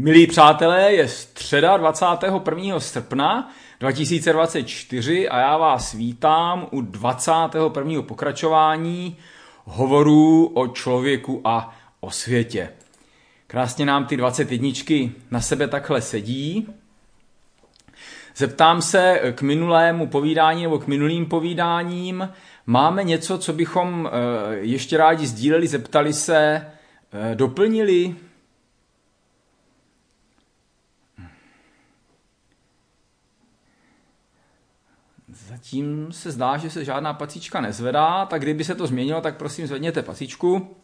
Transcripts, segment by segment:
Milí přátelé, je středa 21. srpna 2024 a já vás vítám u 21. pokračování hovorů o člověku a o světě. Krásně nám ty 21 na sebe takhle sedí. Zeptám se k minulému povídání nebo k minulým povídáním. Máme něco, co bychom ještě rádi sdíleli, zeptali se, doplnili? Zatím se zdá, že se žádná pacíčka nezvedá, tak kdyby se to změnilo, tak prosím zvedněte pacíčku.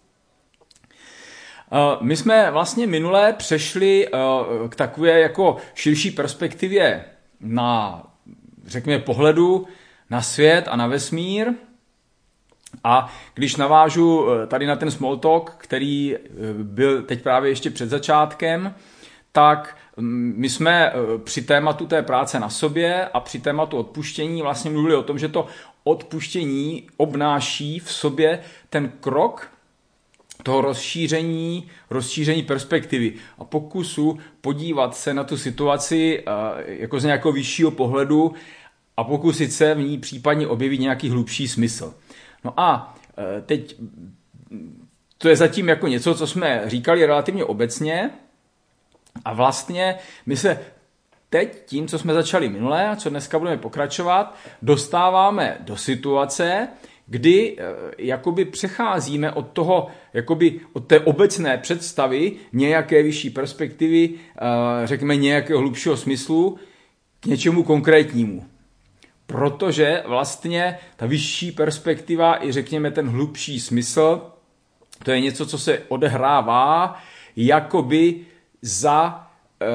My jsme vlastně minule přešli k takové jako širší perspektivě na, řekněme, pohledu na svět a na vesmír. A když navážu tady na ten small talk, který byl teď právě ještě před začátkem, tak my jsme při tématu té práce na sobě a při tématu odpuštění vlastně mluvili o tom, že to odpuštění obnáší v sobě ten krok toho rozšíření perspektivy a pokusu podívat se na tu situaci jako z nějakého vyššího pohledu a pokusit se v ní případně objevit nějaký hlubší smysl. No a teď to je zatím jako něco, co jsme říkali relativně obecně a vlastně my se teď tím, co jsme začali minule a co dneska budeme pokračovat, dostáváme do situace, kdy jakoby přecházíme od toho, jakoby od té obecné představy nějaké vyšší perspektivy, řekněme nějakého hlubšího smyslu k něčemu konkrétnímu. Protože vlastně ta vyšší perspektiva i řekněme ten hlubší smysl, to je něco, co se odehrává jakoby za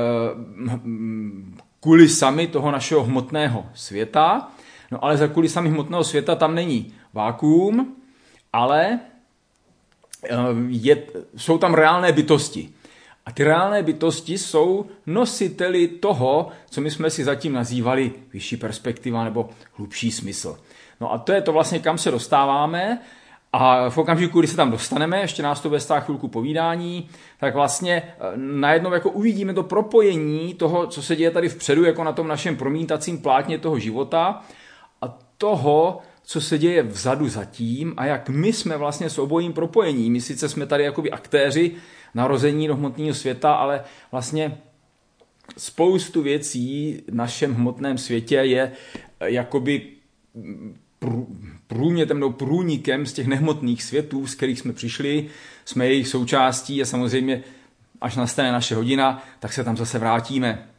kulisami toho našeho hmotného světa. No ale za kulisami hmotného světa tam není vákuum, ale jsou tam reálné bytosti. A ty reálné bytosti jsou nositeli toho, co my jsme si zatím nazývali vyšší perspektiva nebo hlubší smysl. No a to je to vlastně, kam se dostáváme. A v okamžiku, kdy se tam dostaneme, ještě nás to bude stát chvilku povídání, tak vlastně najednou jako uvidíme to propojení toho, co se děje tady vpředu, jako na tom našem promítacím plátně toho života a toho, co se děje vzadu zatím a jak my jsme vlastně s obojím propojení. My sice jsme tady jakoby aktéři narození do hmotného světa, ale vlastně spoustu věcí v našem hmotném světě je jakoby průmětem nebo průnikem z těch nehmotných světů, z kterých jsme přišli, jsme jejich součástí a samozřejmě, až nastane naše hodina, tak se tam zase vrátíme.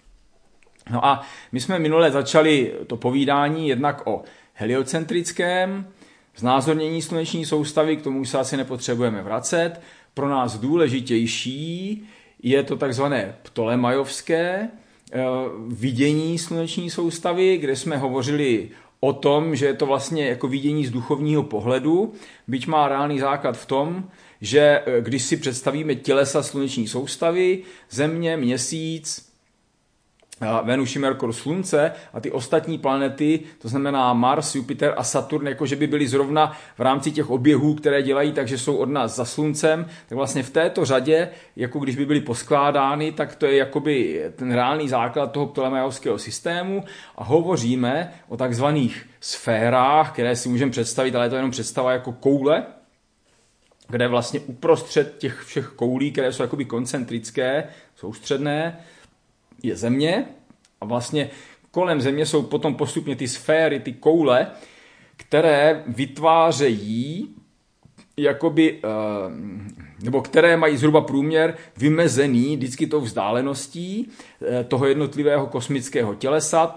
No a my jsme minule začali to povídání jednak o heliocentrickém znázornění sluneční soustavy, k tomu už se asi nepotřebujeme vracet. Pro nás důležitější je to takzvané ptolemajovské vidění sluneční soustavy, kde jsme hovořili o tom, že je to vlastně jako vidění z duchovního pohledu, byť má reálný základ v tom, že když si představíme tělesa sluneční soustavy, Země, Měsíc, Venuši, Merkur, Slunce a ty ostatní planety, to znamená Mars, Jupiter a Saturn, jakože by byly zrovna v rámci těch oběhů, které dělají, takže jsou od nás za Sluncem, tak vlastně v této řadě, jako když by byly poskládány, tak to je jakoby ten reálný základ toho ptolemajovského systému a hovoříme o takzvaných sférách, které si můžeme představit, ale je to jenom představa jako koule, kde vlastně uprostřed těch všech koulí, které jsou jakoby koncentrické, soustředné, je Země a vlastně kolem Země jsou potom postupně ty sféry, ty koule, které vytvářejí jakoby, nebo které mají zhruba průměr vymezený vždycky tou vzdáleností toho jednotlivého kosmického tělesa.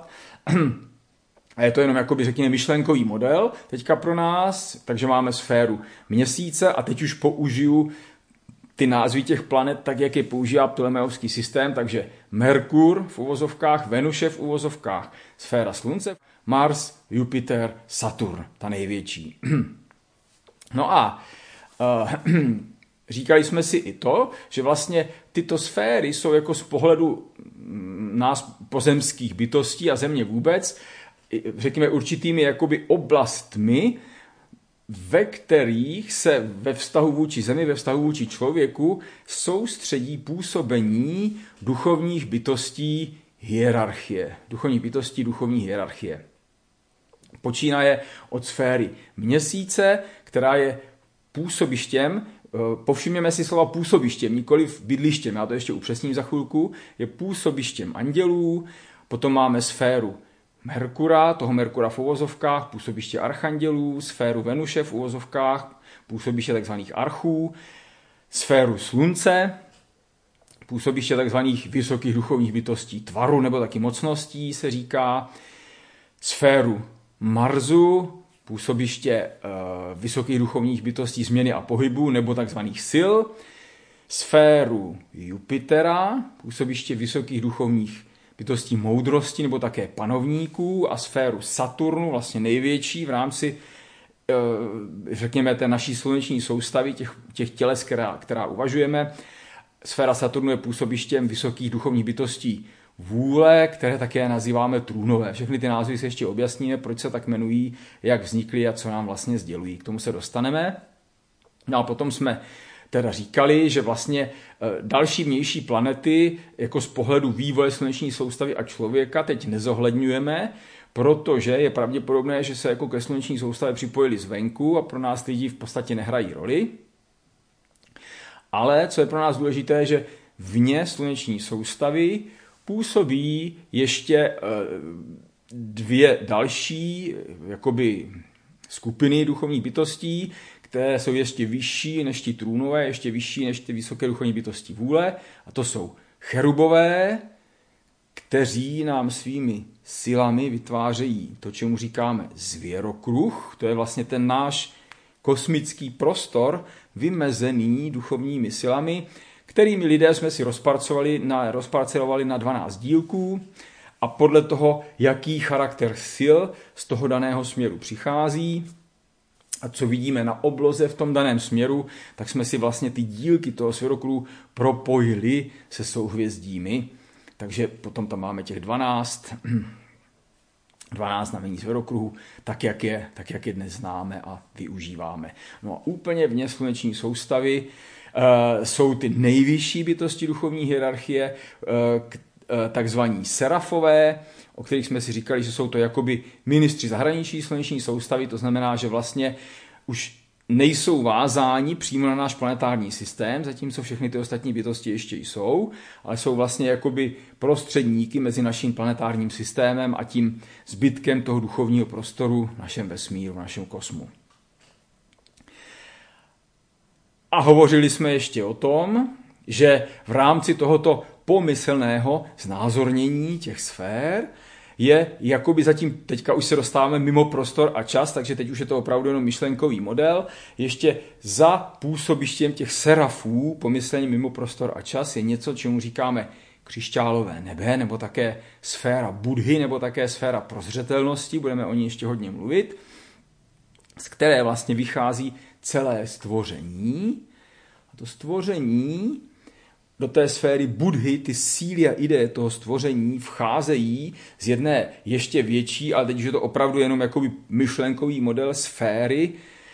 A je to jenom jakoby, řekněme, myšlenkový model teďka pro nás, takže máme sféru Měsíce a teď už použiju ty názvy těch planet, tak jak je používá ptolemajovský systém, takže Merkur v uvozovkách, Venuše v uvozovkách, sféra Slunce, Mars, Jupiter, Saturn, ta největší. No a říkali jsme si i to, že vlastně tyto sféry jsou jako z pohledu nás pozemských bytostí a Země vůbec, řekněme určitými jakoby oblastmi ve kterých se ve vztahu vůči zemi, ve vztahu vůči člověku soustředí působení duchovních bytostí hierarchie. Duchovních bytostí, duchovní hierarchie. Počínaje od sféry měsíce, která je působištěm, povšimněme si slova působištěm, nikoliv bydlištěm, já to ještě upřesním za chvilku, je působištěm andělů, potom máme sféru Merkura, toho Merkura v uvozovkách, působiště archandělů, sféru Venuše v uvozovkách, působiště tzv. Archů, sféru Slunce, působiště tzv. Vysokých duchovních bytostí tvaru nebo taky mocností se říká, sféru Marsu, působiště vysokých duchovních bytostí změny a pohybu nebo tzv. Sil, sféru Jupitera, působiště vysokých duchovních bytostí moudrosti nebo také panovníků a sféru Saturnu, vlastně největší v rámci, řekněme, té naší sluneční soustavy, těch těles, která uvažujeme. Sféra Saturnu je působištěm vysokých duchovních bytostí vůle, které také nazýváme trůnové. Všechny ty názvy se ještě objasníme, proč se tak jmenují, jak vznikly a co nám vlastně sdělují. K tomu se dostaneme. No a potom jsme teda říkali, že vlastně další vnější planety, jako z pohledu vývoje sluneční soustavy a člověka, teď nezohledňujeme, protože je pravděpodobné, že se jako ke sluneční soustavě připojili zvenku a pro nás lidi v podstatě nehrají roli. Ale co je pro nás důležité, že vně sluneční soustavy působí ještě dvě další jakoby skupiny duchovních bytostí, které jsou ještě vyšší než ti trůnové, ještě vyšší než ty vysoké duchovní bytosti vůle. A to jsou cherubové, kteří nám svými silami vytvářejí to, čemu říkáme zvěrokruh. To je vlastně ten náš kosmický prostor, vymezený duchovními silami, kterými lidé jsme si rozparcelovali na 12 dílků a podle toho, jaký charakter sil z toho daného směru přichází a co vidíme na obloze v tom daném směru, tak jsme si vlastně ty dílky toho svěrokruhu propojili se souhvězdími. Takže potom tam máme těch 12 znamení svěrokruhu, tak jak je dnes známe a využíváme. No a úplně vně sluneční soustavy jsou ty nejvyšší bytosti duchovní hierarchie, takzvaní serafové, o kterých jsme si říkali, že jsou to jakoby ministři zahraničí sluneční soustavy, to znamená, že vlastně už nejsou vázáni přímo na náš planetární systém, zatímco všechny ty ostatní bytosti ještě jsou, ale jsou vlastně jakoby prostředníky mezi naším planetárním systémem a tím zbytkem toho duchovního prostoru v našem vesmíru, v našem kosmu. A hovořili jsme ještě o tom, že v rámci tohoto pomyslného znázornění těch sfér je jakoby zatím, teďka už se dostáváme mimo prostor a čas, takže teď už je to opravdu jenom myšlenkový model, ještě za působištěm těch serafů, pomyslení mimo prostor a čas, je něco, čemu říkáme křišťálové nebe, nebo také sféra Budhy, nebo také sféra prozřetelnosti, budeme o ní ještě hodně mluvit, z které vlastně vychází celé stvoření. A to stvoření do té sféry Budhy, ty síly a ideje toho stvoření vcházejí z jedné ještě větší, ale teď už je to opravdu jenom jakoby myšlenkový model sféry,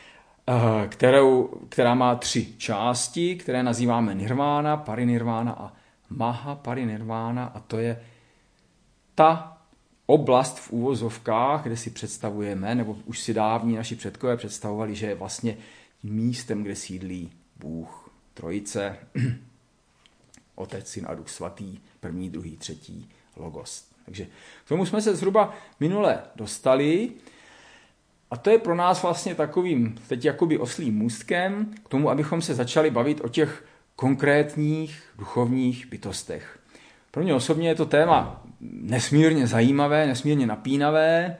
která má 3 části, které nazýváme nirvána, parinirvána a maha parinirvána, a to je ta oblast v uvozovkách, kde si představujeme, nebo už si dávní naši předkové představovali, že je vlastně místem, kde sídlí Bůh, Trojice, Otec, Syn a Duch Svatý, první, druhý, třetí logos. Takže k tomu jsme se zhruba minule dostali a to je pro nás vlastně takovým teď jakoby oslím můstkem k tomu, abychom se začali bavit o těch konkrétních duchovních bytostech. Pro mě osobně je to téma nesmírně zajímavé, nesmírně napínavé.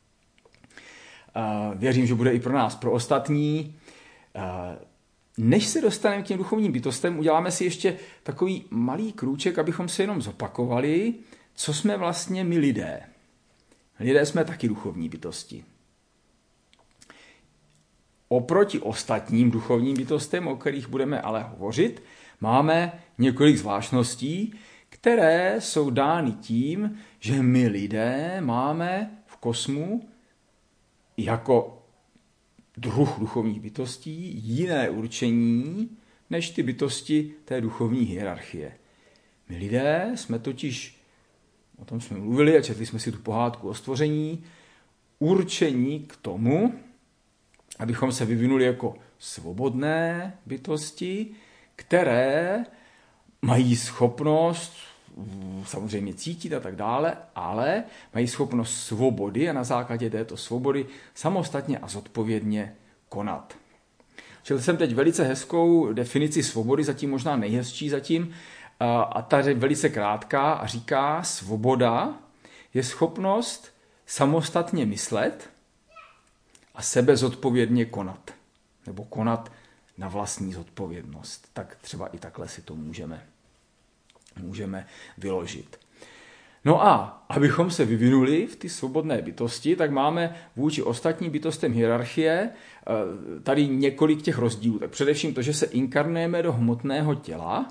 Věřím, že bude i pro nás, pro ostatní. Než se dostaneme k těm duchovním bytostem, uděláme si ještě takový malý krůček, abychom se jenom zopakovali, co jsme vlastně my lidé. Lidé jsme taky duchovní bytosti. Oproti ostatním duchovním bytostem, o kterých budeme ale hovořit, máme několik zvláštností, které jsou dány tím, že my lidé máme v kosmu jako druh duchovních bytostí, jiné určení než ty bytosti té duchovní hierarchie. My lidé jsme totiž, o tom jsme mluvili a četli jsme si tu pohádku o stvoření, určení k tomu, abychom se vyvinuli jako svobodné bytosti, které mají schopnost samozřejmě cítit a tak dále, ale mají schopnost svobody a na základě této svobody samostatně a zodpovědně konat. Četl jsem teď velice hezkou definici svobody, zatím možná nejhezčí zatím, a ta je velice krátká a říká, svoboda je schopnost samostatně myslet a sebezodpovědně konat. Nebo konat na vlastní zodpovědnost. Tak třeba i takhle si to můžeme vyložit. No a abychom se vyvinuli v ty svobodné bytosti, tak máme vůči ostatním bytostem hierarchie tady několik těch rozdílů. Tak především to, že se inkarnujeme do hmotného těla.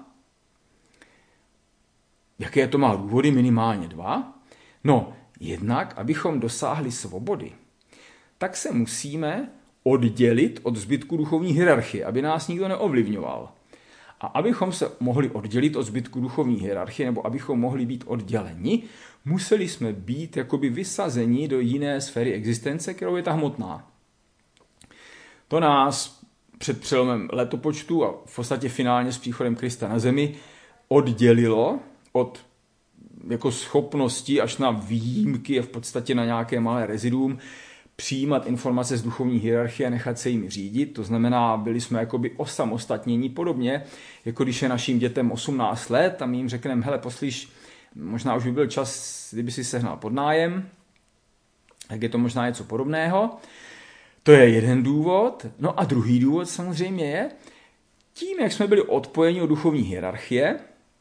Jaké to má důvody? Minimálně 2. No, jednak, abychom dosáhli svobody, tak se musíme oddělit od zbytku duchovní hierarchie, aby nás nikdo neovlivňoval. A abychom se mohli oddělit od zbytku duchovní hierarchie, nebo abychom mohli být odděleni, museli jsme být jakoby vysazeni do jiné sféry existence, kterou je ta hmotná. To nás před přelomem letopočtu a v podstatě finálně s příchodem Krista na zemi oddělilo od jako schopnosti až na výjimky a v podstatě na nějaké malé reziduum přijímat informace z duchovní hierarchie a nechat se jimi řídit. To znamená, byli jsme jakoby osamostatnění podobně, jako když je našim dětem 18 let a my jim řekneme, hele, poslyš, možná už by byl čas, kdyby si sehnal podnájem, tak je to možná něco podobného. To je jeden důvod. No a druhý důvod samozřejmě je, tím, jak jsme byli odpojeni od duchovní hierarchie,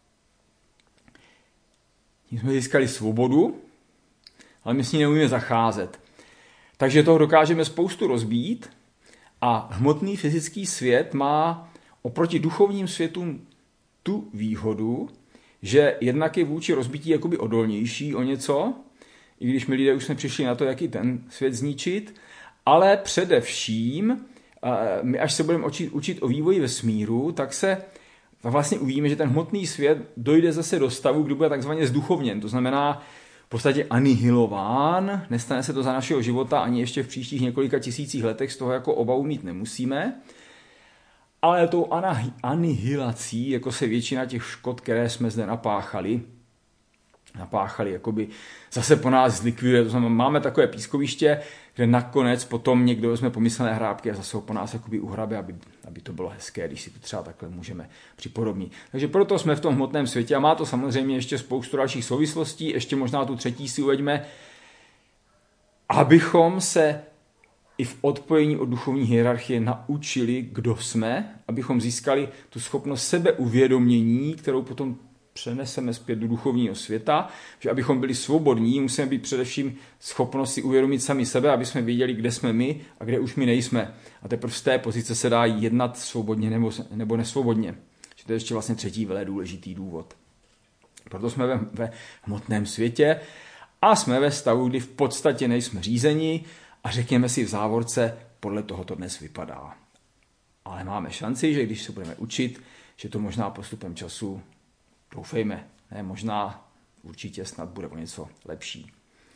tím jsme získali svobodu, ale my s ní neumíme zacházet. Takže toho dokážeme spoustu rozbít a hmotný fyzický svět má oproti duchovním světům tu výhodu, že jednak je vůči rozbití jakoby odolnější o něco, i když my lidé už jsme přišli na to, jak i ten svět zničit, ale především, my až se budeme učit o vývoji vesmíru, tak vlastně uvidíme, že ten hmotný svět dojde zase do stavu, kdy bude takzvaně zduchovněn. To znamená v podstatě anihilován, nestane se to za našeho života, ani ještě v příštích několika tisících letech z toho jako obavu mít nemusíme. Ale tou anihilací, jako se většina těch škod, které jsme zde napáchali, jakoby zase po nás zlikviduje. To znamená, máme takové pískoviště, kde nakonec potom někdo vezme pomyslné hrábky a zase ho po nás jakoby uhrabe, aby to bylo hezké, když si to třeba takhle můžeme připodobnit. Takže proto jsme v tom hmotném světě a má to samozřejmě ještě spoustu dalších souvislostí, ještě možná tu třetí si uveďme, abychom se i v odpojení od duchovní hierarchie naučili, kdo jsme, abychom získali tu schopnost sebeuvědomění, kterou potom přeneseme zpět do duchovního světa, že abychom byli svobodní, musíme být především schopnost si uvědomit sami sebe, aby jsme věděli, kde jsme my a kde už my nejsme. A teprve z té pozice se dá jednat svobodně nebo nesvobodně. To je ještě vlastně třetí velmi důležitý důvod. Proto jsme ve hmotném světě a jsme ve stavu, kdy v podstatě nejsme řízeni a řekněme si v závorce, podle toho to dnes vypadá. Ale máme šanci, že když se budeme učit, že to možná postupem času, doufejme, ne, možná určitě snad bude o něco lepší.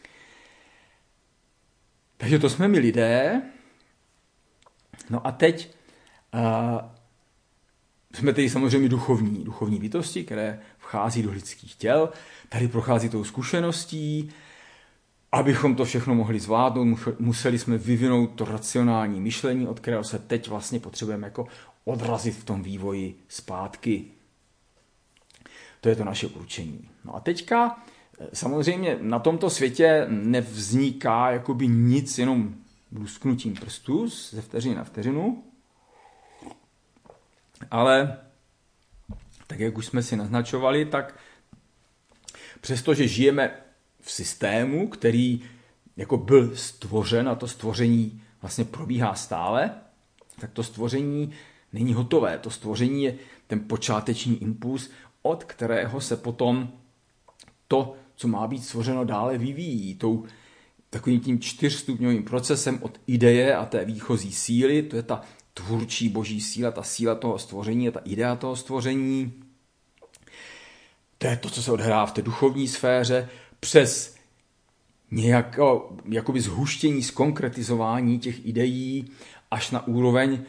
Takže to jsme my lidé. No a teď jsme tedy samozřejmě duchovní bytosti, které vchází do lidských těl. Tady prochází tou zkušeností. Abychom to všechno mohli zvládnout, museli jsme vyvinout to racionální myšlení, od kterého se teď vlastně potřebujeme jako odrazit v tom vývoji zpátky. To je to naše určení. No a teďka samozřejmě na tomto světě nevzniká jakoby nic jenom lusknutím prstů ze vteřiny na vteřinu, ale tak jak už jsme si naznačovali, tak přestože žijeme v systému, který jako byl stvořen a to stvoření vlastně probíhá stále, tak to stvoření není hotové. To stvoření je ten počáteční impuls, od kterého se potom to, co má být stvořeno, dále vyvíjí. Tou takovým tím 4stupňovým procesem od ideje a té výchozí síly, to je ta tvůrčí boží síla, ta síla toho stvoření, ta idea toho stvoření. To je to, co se odehrává v té duchovní sféře, přes jakoby zhuštění, zkonkretizování těch ideí až na úroveň,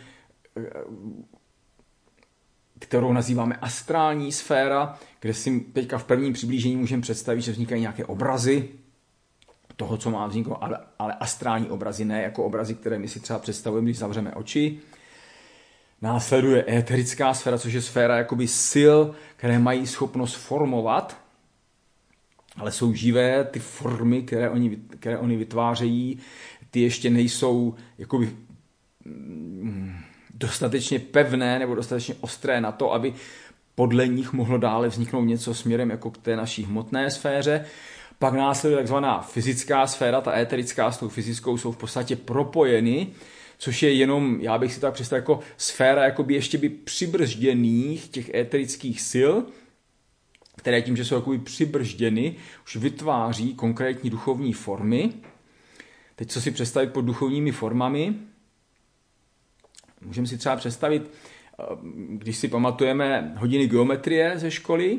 kterou nazýváme astrální sféra, kde si teďka v prvním přiblížení můžeme představit, že vznikají nějaké obrazy toho, co má vzniknout, ale astrální obrazy, ne jako obrazy, které my si třeba představujeme, když zavřeme oči. Následuje éterická sféra, což je sféra jakoby sil, které mají schopnost formovat, ale jsou živé, ty formy, které oni vytvářejí, ty ještě nejsou jakoby dostatečně pevné nebo dostatečně ostré na to, aby podle nich mohlo dále vzniknout něco směrem jako k té naší hmotné sféře. Pak následuje takzvaná fyzická sféra, ta éterická s tou fyzickou jsou v podstatě propojeny, což je jenom, já bych si tak představil, jako sféra jakoby ještě by přibržděných těch éterických sil, které tím, že jsou jakoby přibržděny, už vytváří konkrétní duchovní formy. Teď co si představit pod duchovními formami? Můžeme si třeba představit, když si pamatujeme hodiny geometrie ze školy,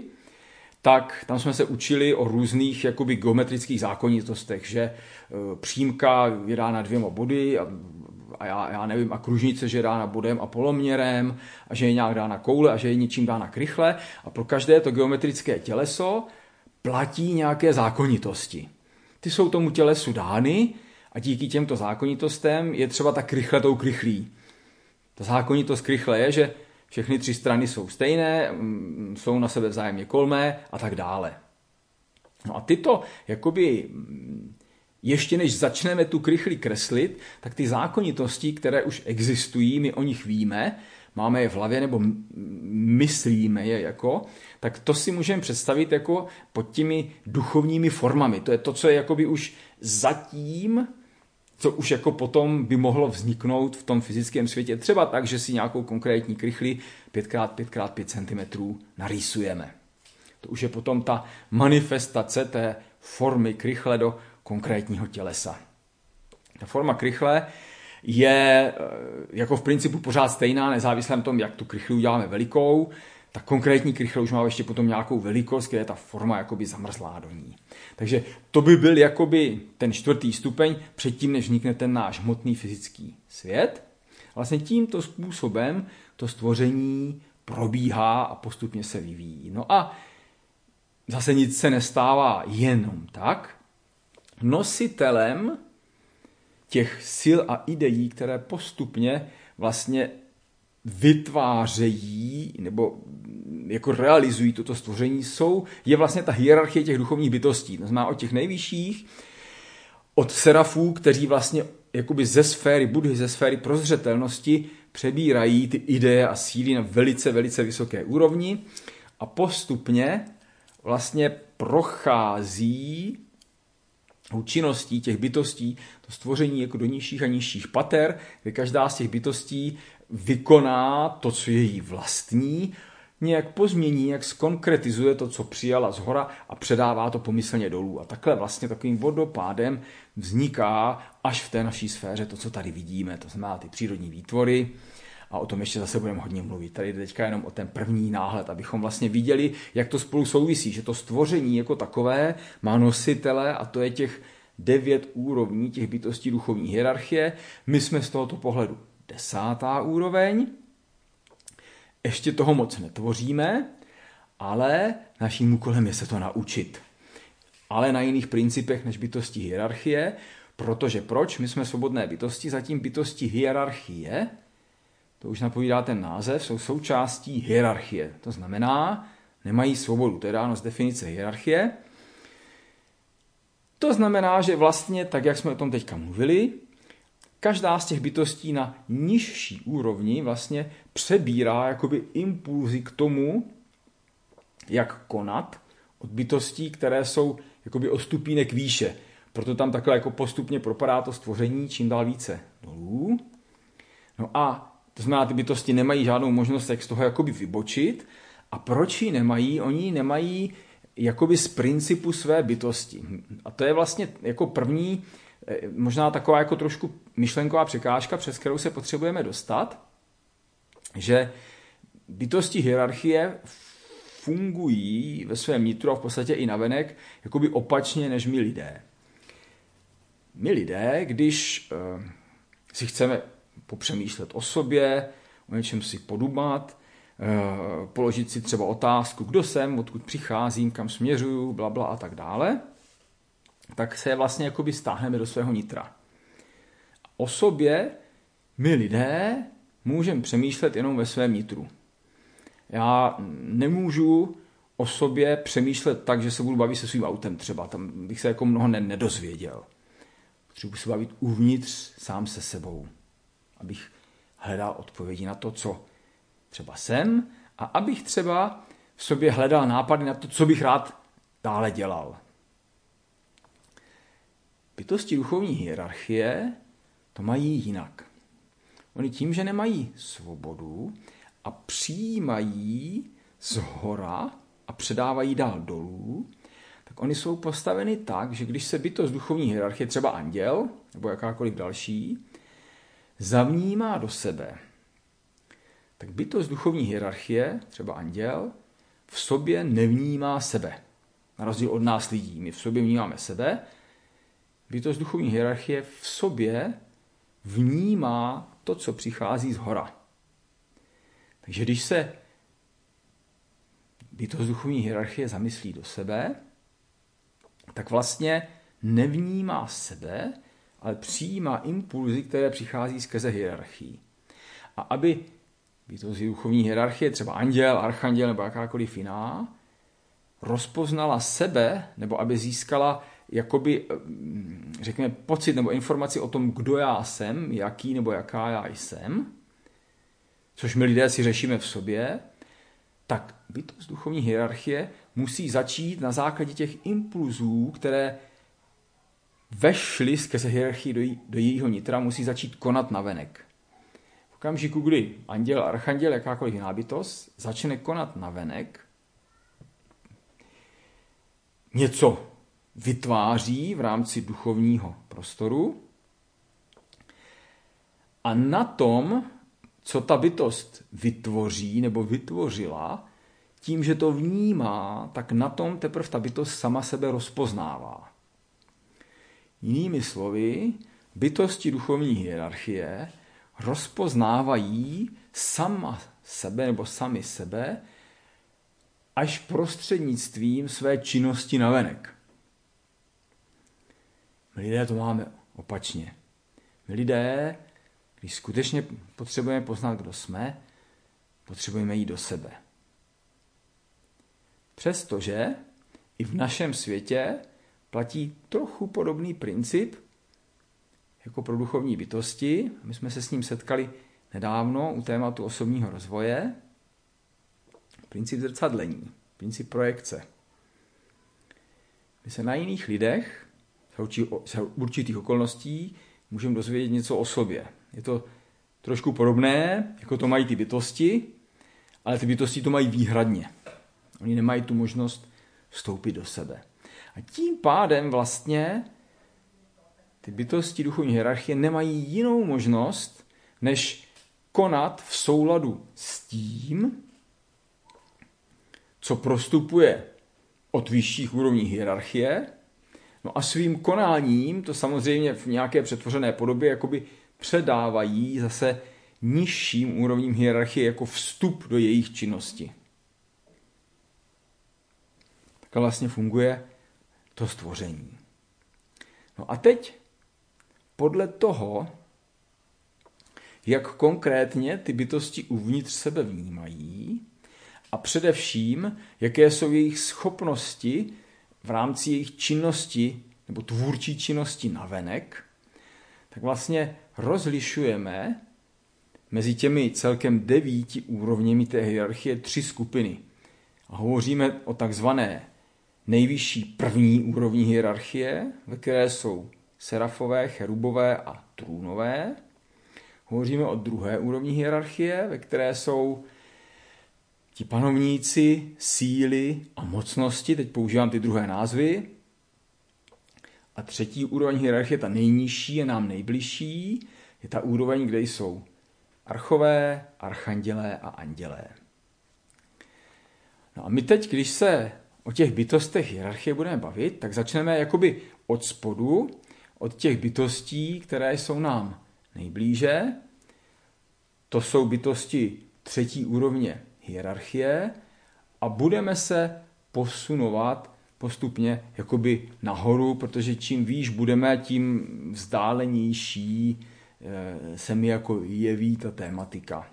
tak tam jsme se učili o různých jakoby geometrických zákonitostech, že přímka je dána 2 body a já nevím, a kružnice, že je dána bodem a poloměrem a že je nějak dána koule a že je něčím dána krychle a pro každé to geometrické těleso platí nějaké zákonitosti. Ty jsou tomu tělesu dány a díky těmto zákonitostem je třeba ta krychle tou krychlí. Ta zákonitost krychle je, že všechny 3 strany jsou stejné, jsou na sebe vzájemně kolmé a tak dále. No a tyto, jakoby, ještě než začneme tu krychli kreslit, tak ty zákonitosti, které už existují, my o nich víme, máme je v hlavě nebo myslíme je jako, tak to si můžeme představit jako pod těmi duchovními formami. To je to, co je jakoby už zatím, co už jako potom by mohlo vzniknout v tom fyzickém světě. Třeba tak, že si nějakou konkrétní krychli 5x5x5 cm narýsujeme. To už je potom ta manifestace té formy krychle do konkrétního tělesa. Ta forma krychle je jako v principu pořád stejná, nezávisle na tom, jak tu krychli uděláme velikou. Ta konkrétní krychle už má ještě potom nějakou velikost, kde je ta forma jakoby zamrzlá do ní. Takže to by byl jakoby ten 4. stupeň předtím, než vznikne ten náš hmotný fyzický svět. Vlastně tímto způsobem to stvoření probíhá a postupně se vyvíjí. No a zase nic se nestává jenom tak. Nositelem těch sil a ideí, které postupně vlastně vytvářejí nebo jako realizují toto stvoření, je vlastně ta hierarchie těch duchovních bytostí. To znamená od těch nejvyšších, od serafů, kteří vlastně jakoby ze sféry Buddhy, ze sféry prozřetelnosti přebírají ty ideje a síly na velice, velice vysoké úrovni a postupně vlastně prochází účinností těch bytostí to stvoření jako do nižších a nižších pater, kde každá z těch bytostí vykoná to, co je jí vlastní, nějak pozmění, nějak zkonkretizuje to, co přijala zhora a předává to pomyslně dolů. A takhle vlastně takovým vodopádem vzniká až v té naší sféře to, co tady vidíme, to znamená ty přírodní výtvory. A o tom ještě zase budeme hodně mluvit. Tady teďka jenom o ten první náhled, abychom vlastně viděli, jak to spolu souvisí, že to stvoření jako takové má nositele a to je těch 9 úrovní těch bytostí duchovní hierarchie. My jsme z tohoto pohledu 10. úroveň. Ještě toho moc netvoříme, ale naším úkolem je se to naučit. Ale na jiných principech než bytosti hierarchie, protože proč? My jsme svobodné bytosti, zatím bytosti hierarchie, to už napovídá ten název, jsou součástí hierarchie. To znamená, nemají svobodu. To je dáno z definice hierarchie. To znamená, že vlastně, tak jak jsme o tom teďka mluvili, každá z těch bytostí na nižší úrovni vlastně přebírá jakoby impulzy k tomu, jak konat od bytostí, které jsou jakoby o stupínek výše. Proto tam takhle jako postupně propadá to stvoření čím dál více dolů. No a to znamená, ty bytosti nemají žádnou možnost, jak z toho jakoby vybočit. A proč ji nemají? Oni ji nemají jakoby z principu své bytosti. A to je vlastně jako první možná taková jako trošku myšlenková překážka, přes kterou se potřebujeme dostat, že bytosti hierarchie fungují ve svém nitru a v podstatě i navenek jakoby opačně než my lidé. My lidé, když si chceme popřemýšlet o sobě, o něčem si podumat, položit si třeba otázku, kdo jsem, odkud přicházím, kam směřuju, blabla a tak dále, tak se vlastně jakoby stáhneme do svého nitra. O sobě my lidé můžeme přemýšlet jenom ve svém nitru. Já nemůžu o sobě přemýšlet tak, že se budu bavit se svým autem třeba, tam bych se jako mnoho nedozvěděl. Potřebuji se bavit uvnitř sám se sebou, abych hledal odpovědi na to, co třeba jsem, a abych třeba v sobě hledal nápady na to, co bych rád dále dělal. Bytosti duchovní hierarchie to mají jinak. Oni tím, že nemají svobodu a přijímají zhora a předávají dál dolů, tak oni jsou postaveny tak, že když se bytost duchovní hierarchie, třeba anděl nebo jakákoliv další, zavnímá do sebe, tak bytost duchovní hierarchie, třeba anděl, v sobě nevnímá sebe. Na rozdíl od nás lidí. My v sobě vnímáme sebe. Bytost duchovní hierarchie v sobě vnímá to, co přichází zhora. Takže když se bytost duchovní hierarchie zamyslí do sebe, tak vlastně nevnímá sebe, ale přijímá impulzy, které přichází skrze hierarchii. A aby bytost duchovní hierarchie, třeba anděl, archanděl nebo jakákoliv jiná, rozpoznala sebe, nebo aby získala jakoby, řekněme, pocit nebo informaci o tom, kdo já jsem, jaký nebo jaká já jsem, což my lidé si řešíme v sobě, tak bytost duchovní hierarchie musí začít na základě těch impulzů, které vešly skrze hierarchii do jejího nitra, musí začít konat navenek. V okamžiku, kdy anděl, archanděl, jakákoliv jiná bytost začne konat navenek, něco vytváří v rámci duchovního prostoru a na tom, co ta bytost vytvoří nebo vytvořila, tím, že to vnímá, tak na tom teprve ta bytost sama sebe rozpoznává. Jinými slovy, bytosti duchovní hierarchie rozpoznávají sama sebe nebo sami sebe až prostřednictvím své činnosti navenek. My lidé to máme opačně. My lidé, když skutečně potřebujeme poznat, kdo jsme, potřebujeme jít do sebe. Přestože i v našem světě platí trochu podobný princip jako pro duchovní bytosti. My jsme se s ním setkali nedávno u tématu osobního rozvoje. Princip zrcadlení, princip projekce. My se na jiných lidech za určitých okolností můžeme dozvědět něco o sobě. Je to trošku podobné, jako to mají ty bytosti, ale ty bytosti to mají výhradně. Oni nemají tu možnost vstoupit do sebe. A tím pádem vlastně ty bytosti duchovní hierarchie nemají jinou možnost, než konat v souladu s tím, co prostupuje od vyšších úrovní hierarchie. No a svým konáním, to samozřejmě v nějaké přetvořené podobě, jakoby předávají zase nižším úrovním hierarchie jako vstup do jejich činnosti. Tak vlastně funguje to stvoření. No a teď podle toho, jak konkrétně ty bytosti uvnitř sebe vnímají a především, jaké jsou jejich schopnosti v rámci jejich činnosti nebo tvůrčí činnosti navenek, tak vlastně rozlišujeme mezi těmi celkem 9 úrovněmi té hierarchie 3 skupiny. A hovoříme o takzvané nejvyšší první úrovni hierarchie, ve které jsou serafové, cherubové a trůnové. Hovoříme o druhé úrovni hierarchie, ve které jsou ti panovníci, síly a mocnosti, teď používám ty druhé názvy. A třetí úroveň hierarchie, ta nejnižší, je nám nejbližší, je ta úroveň, kde jsou archové, archandělé a andělé. No a my teď, když se o těch bytostech hierarchie budeme bavit, tak začneme jakoby od spodu, od těch bytostí, které jsou nám nejblíže. To jsou bytosti třetí úrovně hierarchie a budeme se posunovat postupně jakoby nahoru, protože čím výš budeme, tím vzdálenější se mi jako jeví ta tématika.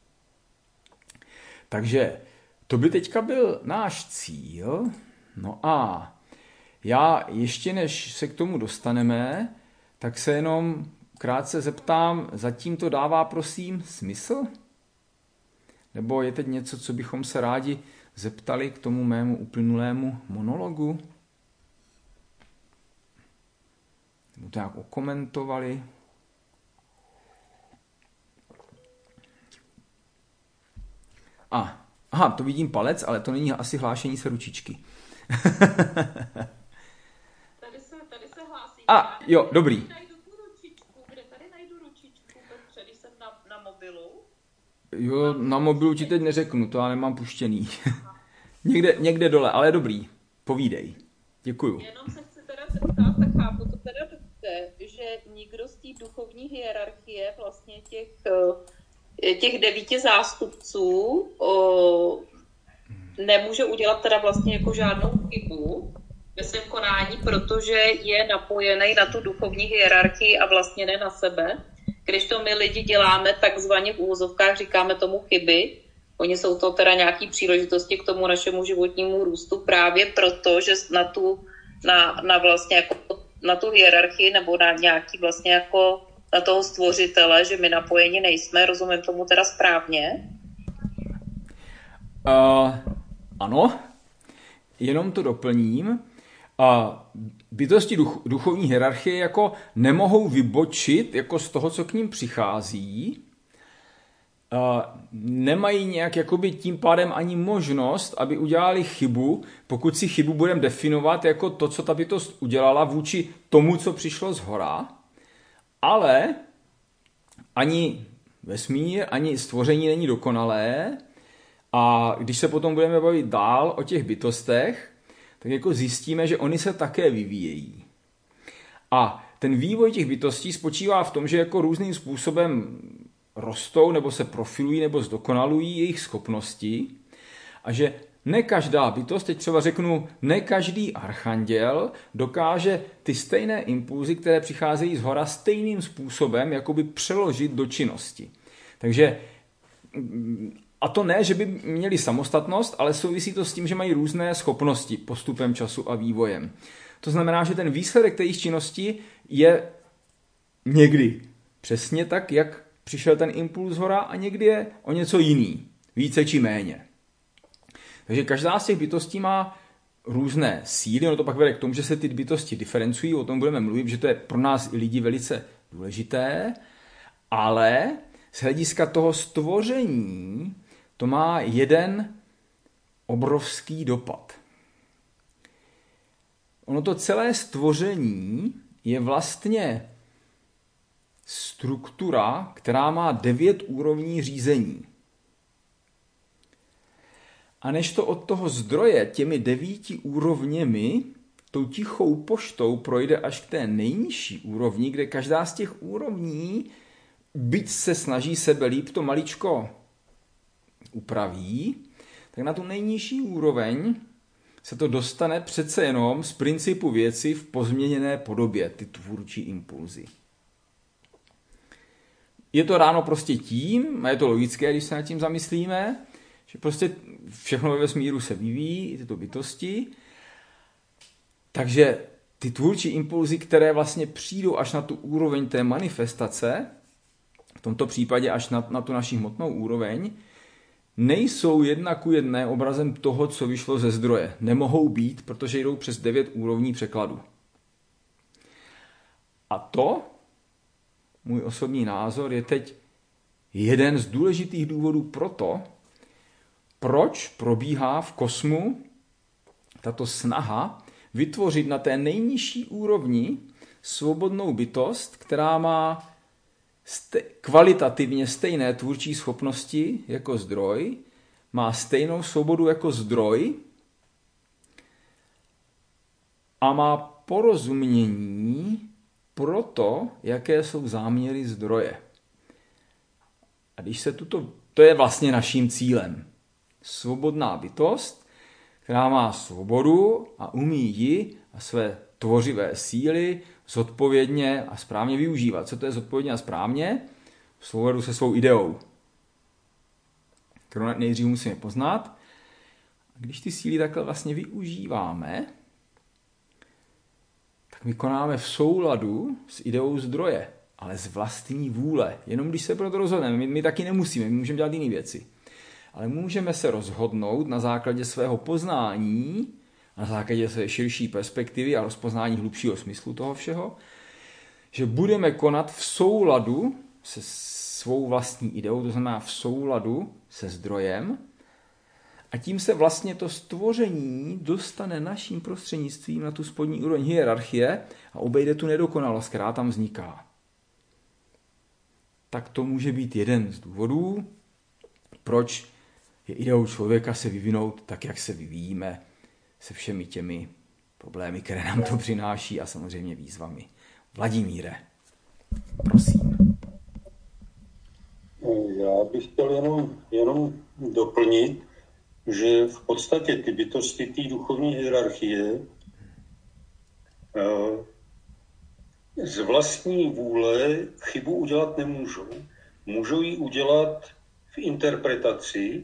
Takže to by teďka byl náš cíl. No a já ještě než se k tomu dostaneme, tak se jenom krátce zeptám, zatím to dává prosím smysl? Nebo je teď něco, co bychom se rádi zeptali k tomu mému uplynulému monologu? Nebo to nějak okomentovali? Aha, to vidím palec, ale to není asi hlášení se ručičky. Tady se hlásí. Jo, dobrý. Kde tady najdu ručičku, Petře, když jsem na mobilu? Jo, na mobilu ti teď neřeknu, to já nemám puštěný. někde dole, ale dobrý. Povídej. Děkuju. Jenom se chci teda zeptat, tak chápu to teda dobře, že nikdo z té duchovní hierarchie vlastně těch 9 zástupců nemůže udělat teda vlastně jako žádnou chybu ve svém konání, protože je napojený na tu duchovní hierarchii a vlastně ne na sebe. Když to my lidi děláme takzvaně v úvozovkách, říkáme tomu chyby, oni jsou to teda nějaký příležitosti k tomu našemu životnímu růstu právě proto, že na vlastně jako na tu hierarchii nebo na nějaký vlastně jako na toho stvořitele, že my napojeni nejsme, rozumím tomu teda správně? Ano, jenom to doplním. Bytosti duchovní hierarchie jako nemohou vybočit jako z toho, co k ním přichází. Nemají nějak jakoby tím pádem ani možnost, aby udělali chybu, pokud si chybu budeme definovat jako to, co ta bytost udělala vůči tomu, co přišlo zhora. Ale ani vesmír, ani stvoření není dokonalé a když se potom budeme bavit dál o těch bytostech, tak jako zjistíme, že oni se také vyvíjejí. A ten vývoj těch bytostí spočívá v tom, že jako různým způsobem rostou nebo se profilují nebo zdokonalují jejich schopnosti a že ne každá bytost, teď třeba řeknu, ne každý archanděl dokáže ty stejné impulzy, které přicházejí zhora, stejným způsobem jakoby přeložit do činnosti. Takže, a to ne, že by měli samostatnost, ale souvisí to s tím, že mají různé schopnosti postupem času a vývojem. To znamená, že ten výsledek té jejich činnosti je někdy přesně tak, jak přišel ten impuls zhora a někdy je o něco jiný, více či méně. Takže každá z těch bytostí má různé síly, ono to pak vede k tomu, že se ty bytosti diferencují, o tom budeme mluvit, že to je pro nás i lidi velice důležité, ale z hlediska toho stvoření to má jeden obrovský dopad. Ono to celé stvoření je vlastně struktura, která má 9 úrovní řízení. A než to od toho zdroje těmi 9 úrovněmi tou tichou poštou projde až k té nejnižší úrovni, kde každá z těch úrovní, byť se snaží sebe líp to maličko upraví, tak na tu nejnižší úroveň se to dostane přece jenom z principu věci v pozměněné podobě, ty tvůrčí impulzy. Je to dáno prostě tím, a je to logické, když se nad tím zamyslíme, že prostě všechno ve vesmíru se vyvíjí, tyto bytosti. Takže ty tvůrčí impulzy, které vlastně přijdou až na tu úroveň té manifestace, v tomto případě až na tu naši hmotnou úroveň, nejsou 1:1 obrazem toho, co vyšlo ze zdroje. Nemohou být, protože jdou přes 9 úrovní překladu. A to, můj osobní názor, je teď jeden z důležitých důvodů pro to, proč probíhá v kosmu tato snaha vytvořit na té nejnižší úrovni svobodnou bytost, která má kvalitativně stejné tvůrčí schopnosti jako zdroj, má stejnou svobodu jako zdroj a má porozumění pro to, jaké jsou záměry zdroje. A když se to je vlastně naším cílem. Svobodná bytost, která má svobodu a umí ji a své tvořivé síly zodpovědně a správně využívat. Co to je zodpovědně a správně? V souladu se svou ideou, kterou nejdřív musíme poznat. A když ty síly takhle vlastně využíváme, tak my konáme v souladu s ideou zdroje, ale z vlastní vůle. Jenom když se pro to rozhodneme, my taky nemusíme, my můžeme dělat jiné věci. Ale můžeme se rozhodnout na základě svého poznání, na základě své širší perspektivy a rozpoznání hlubšího smyslu toho všeho, že budeme konat v souladu se svou vlastní ideou, to znamená v souladu se zdrojem, a tím se vlastně to stvoření dostane naším prostřednictvím na tu spodní úroveň hierarchie a obejde tu nedokonalost, která tam vzniká. Tak to může být jeden z důvodů, proč je ideou člověka se vyvinout tak, jak se vyvíjíme, se všemi těmi problémy, které nám to přináší a samozřejmě výzvami. Vladimíre, prosím. Já bych chtěl jenom doplnit, že v podstatě ty bytosti té duchovní hierarchie z vlastní vůle chybu udělat nemůžou. Můžou ji udělat v interpretaci,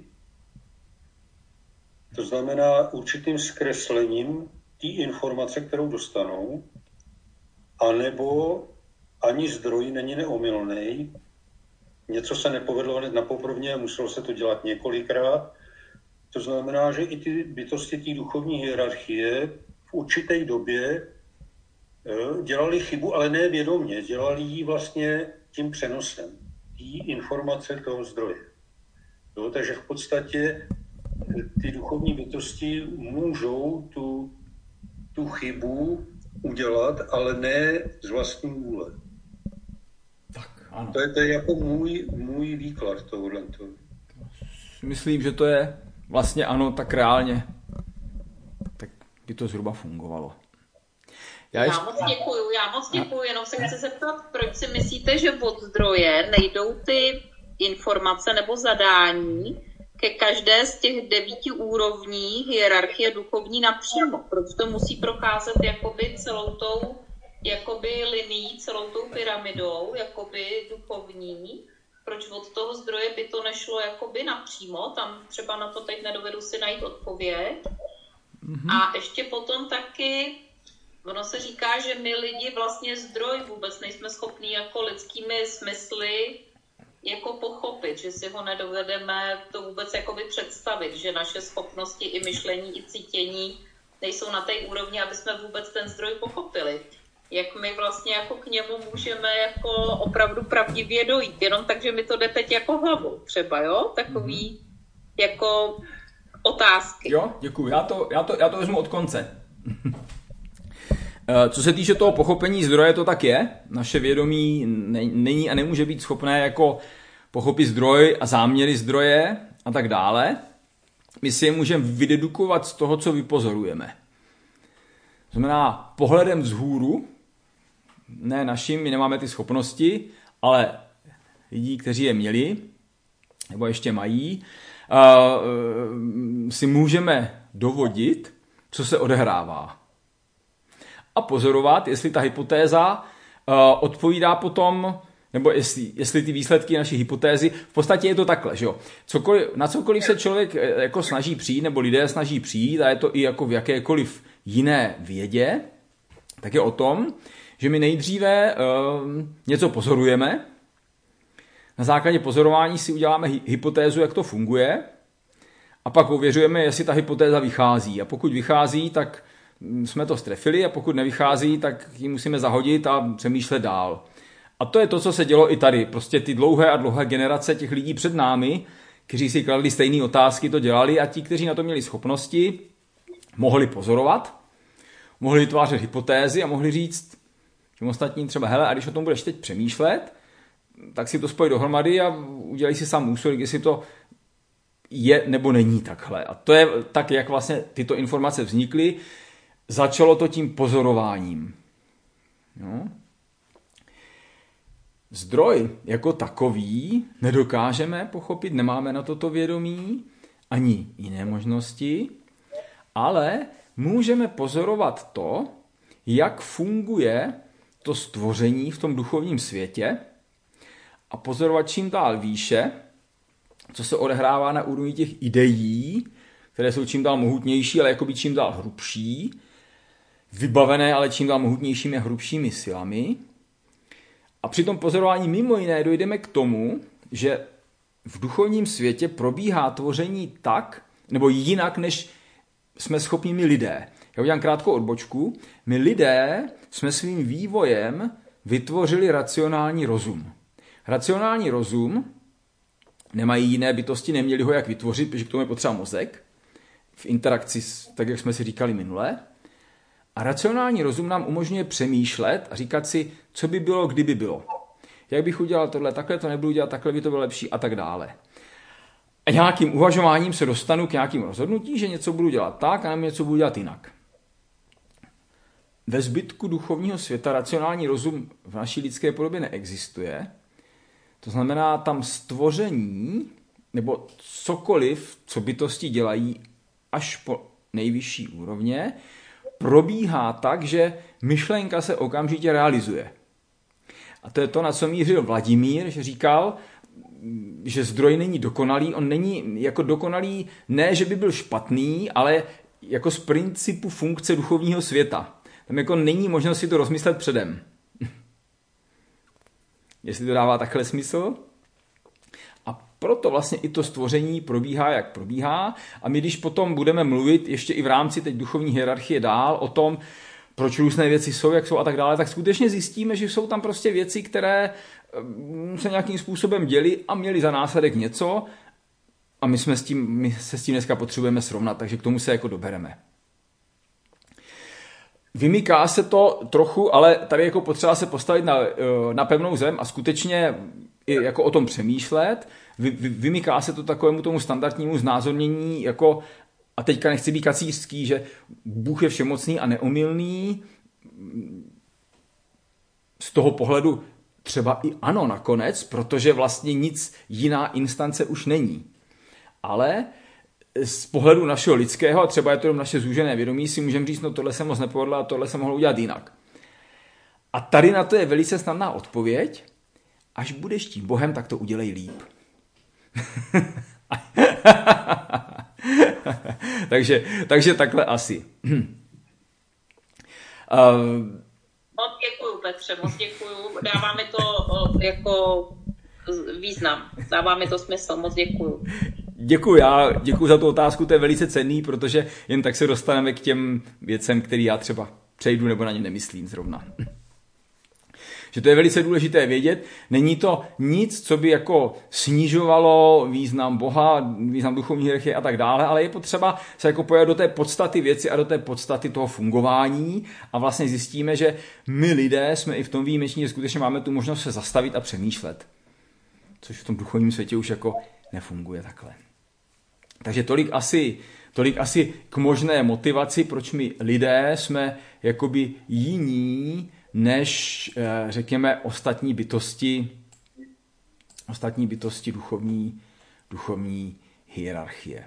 to znamená určitým zkreslením té informace, kterou dostanou, anebo ani zdroj není neomylný. Něco se nepovedlo hned na poprvně, muselo se to dělat několikrát. To znamená, že i ty bytosti té duchovní hierarchie v určité době dělali chybu, ale ne vědomě, dělali ji vlastně tím přenosem, té informace toho zdroje. Takže v podstatě ty duchovní bytosti můžou tu chybu udělat, ale ne z vlastní vůle. Tak, ano. To je jako můj výklad tohohle. Myslím, že to je vlastně ano, tak reálně. Tak by to zhruba fungovalo. Já moc děkuju, jenom se chci zeptat, proč si myslíte, že od zdroje nejdou ty informace nebo zadání ke každé z těch 9 úrovní hierarchie duchovní napřímo? Proč to musí procházet jakoby celou tou linií, celou tou pyramidou, jakoby duchovní? Proč od toho zdroje by to nešlo jakoby napřímo? Tam třeba na to teď nedovedu si najít odpověď. Mm-hmm. A ještě potom taky, ono se říká, že my lidi vlastně zdroj vůbec nejsme schopní jako lidskými smysly jako pochopit, že si ho nedovedeme to vůbec jakoby představit, že naše schopnosti i myšlení, i cítění nejsou na té úrovni, aby jsme vůbec ten zdroj pochopili. Jak my vlastně jako k němu můžeme jako opravdu pravdivě dojít, jenom tak, že mi to jde teď jako hlavou třeba, jo? Takový jako otázky. Jo, děkuju. Já to vezmu od konce. Co se týče toho pochopení zdroje, to tak je. Naše vědomí není a nemůže být schopné jako pochopit zdroj a záměry zdroje a tak dále. My si je můžeme vydedukovat z toho, co vypozorujeme. To znamená pohledem vzhůru, ne naším, my nemáme ty schopnosti, ale lidí, kteří je měli, nebo ještě mají, si můžeme dovodit, co se odehrává. A pozorovat, jestli ta hypotéza odpovídá potom, nebo jestli ty výsledky naší hypotézy, v podstatě je to takhle, že jo. Na cokoliv se člověk jako snaží přijít, nebo lidé snaží přijít, a je to i jako v jakékoliv jiné vědě, tak je o tom, že my nejdříve něco pozorujeme, na základě pozorování si uděláme hypotézu, jak to funguje, a pak ověřujeme, jestli ta hypotéza vychází. A pokud vychází, tak jsme to strefili, a pokud nevychází, tak ji musíme zahodit a přemýšlet dál. A to je to, co se dělo i tady. Prostě ty dlouhé generace těch lidí před námi, kteří si kladli stejné otázky, to dělali, a ti, kteří na to měli schopnosti, mohli pozorovat, mohli vytvářet hypotézy a mohli říct těm ostatním třeba, hele, a když o tom budeš teď přemýšlet, tak si to spoj dohromady a udělej si sám úsudek, jestli to je nebo není takhle. A to je tak, jak vlastně tyto informace vznikly. Začalo to tím pozorováním. Jo? Zdroj jako takový nedokážeme pochopit, nemáme na toto vědomí, ani jiné možnosti, ale můžeme pozorovat to, jak funguje to stvoření v tom duchovním světě a pozorovat čím dál výše, co se odehrává na úrovni těch ideí, které jsou čím dál mohutnější, ale jakoby čím dál hrubší, vybavené ale čím dál mohutnějšími a hrubšími silami. A při tom pozorování mimo jiné dojdeme k tomu, že v duchovním světě probíhá tvoření tak, nebo jinak, než jsme schopni my lidé. Já udělám krátkou odbočku. My lidé jsme svým vývojem vytvořili racionální rozum. Racionální rozum nemají jiné bytosti, neměli ho jak vytvořit, protože k tomu je potřeba mozek, v interakci, tak jak jsme si říkali minule. A racionální rozum nám umožňuje přemýšlet a říkat si, co by bylo, kdyby bylo. Jak bych udělal tohle, takhle to nebudu dělat, takhle by to bylo lepší a tak dále. A nějakým uvažováním se dostanu k nějakým rozhodnutí, že něco budu dělat tak a nebo něco budu dělat jinak. Ve zbytku duchovního světa racionální rozum v naší lidské podobě neexistuje. To znamená, tam stvoření nebo cokoliv, co bytosti dělají až po nejvyšší úrovně, probíhá tak, že myšlenka se okamžitě realizuje. A to je to, na co mířil Vladimír, že říkal, že zdroj není dokonalý. On není jako dokonalý, ne, že by byl špatný, ale jako z principu funkce duchovního světa. Tam jako není možnost si to rozmyslet předem. Jestli to dává takhle smysl? A proto vlastně i to stvoření probíhá, jak probíhá. A my, když potom budeme mluvit ještě i v rámci teď duchovní hierarchie dál o tom, proč různé věci jsou, jak jsou a tak dále, tak skutečně zjistíme, že jsou tam prostě věci, které se nějakým způsobem děly a měly za následek něco a my se s tím dneska potřebujeme srovnat, takže k tomu se jako dobereme. Vymyká se to trochu, ale tady jako potřeba se postavit na pevnou zem a skutečně jako o tom přemýšlet. Vymyká se to takovému tomu standardnímu znázornění, jako, a teďka nechci být kacířský, že Bůh je všemocný a neomylný. Z toho pohledu třeba i ano nakonec, protože vlastně nic jiná instance už není. Ale z pohledu našeho lidského, a třeba je to naše zúžené vědomí, si můžeme říct, no tohle jsem moc nepovedl a tohle jsem mohl udělat jinak. A tady na to je velice snadná odpověď. Až budeš tím Bohem, tak to udělej líp. takže takhle asi. Moc děkuju, Petře, moc děkuju. Dává mi to jako význam. Dává mi to smysl. Moc děkuju. Děkuju za tu otázku, to je velice cenný, protože jen tak se dostaneme k těm věcem, který já třeba přejdu nebo na ně nemyslím zrovna. Že to je velice důležité vědět. Není to nic, co by jako snižovalo význam Boha, význam duchovní hierarchie a tak dále, ale je potřeba se jako pojat do té podstaty věci a do té podstaty toho fungování a vlastně zjistíme, že my lidé jsme i v tom výjimeční, že skutečně máme tu možnost se zastavit a přemýšlet. Což v tom duchovním světě už jako nefunguje takhle. Takže tolik asi k možné motivaci, proč my lidé jsme jakoby jiní než, řekněme, ostatní bytosti duchovní hierarchie.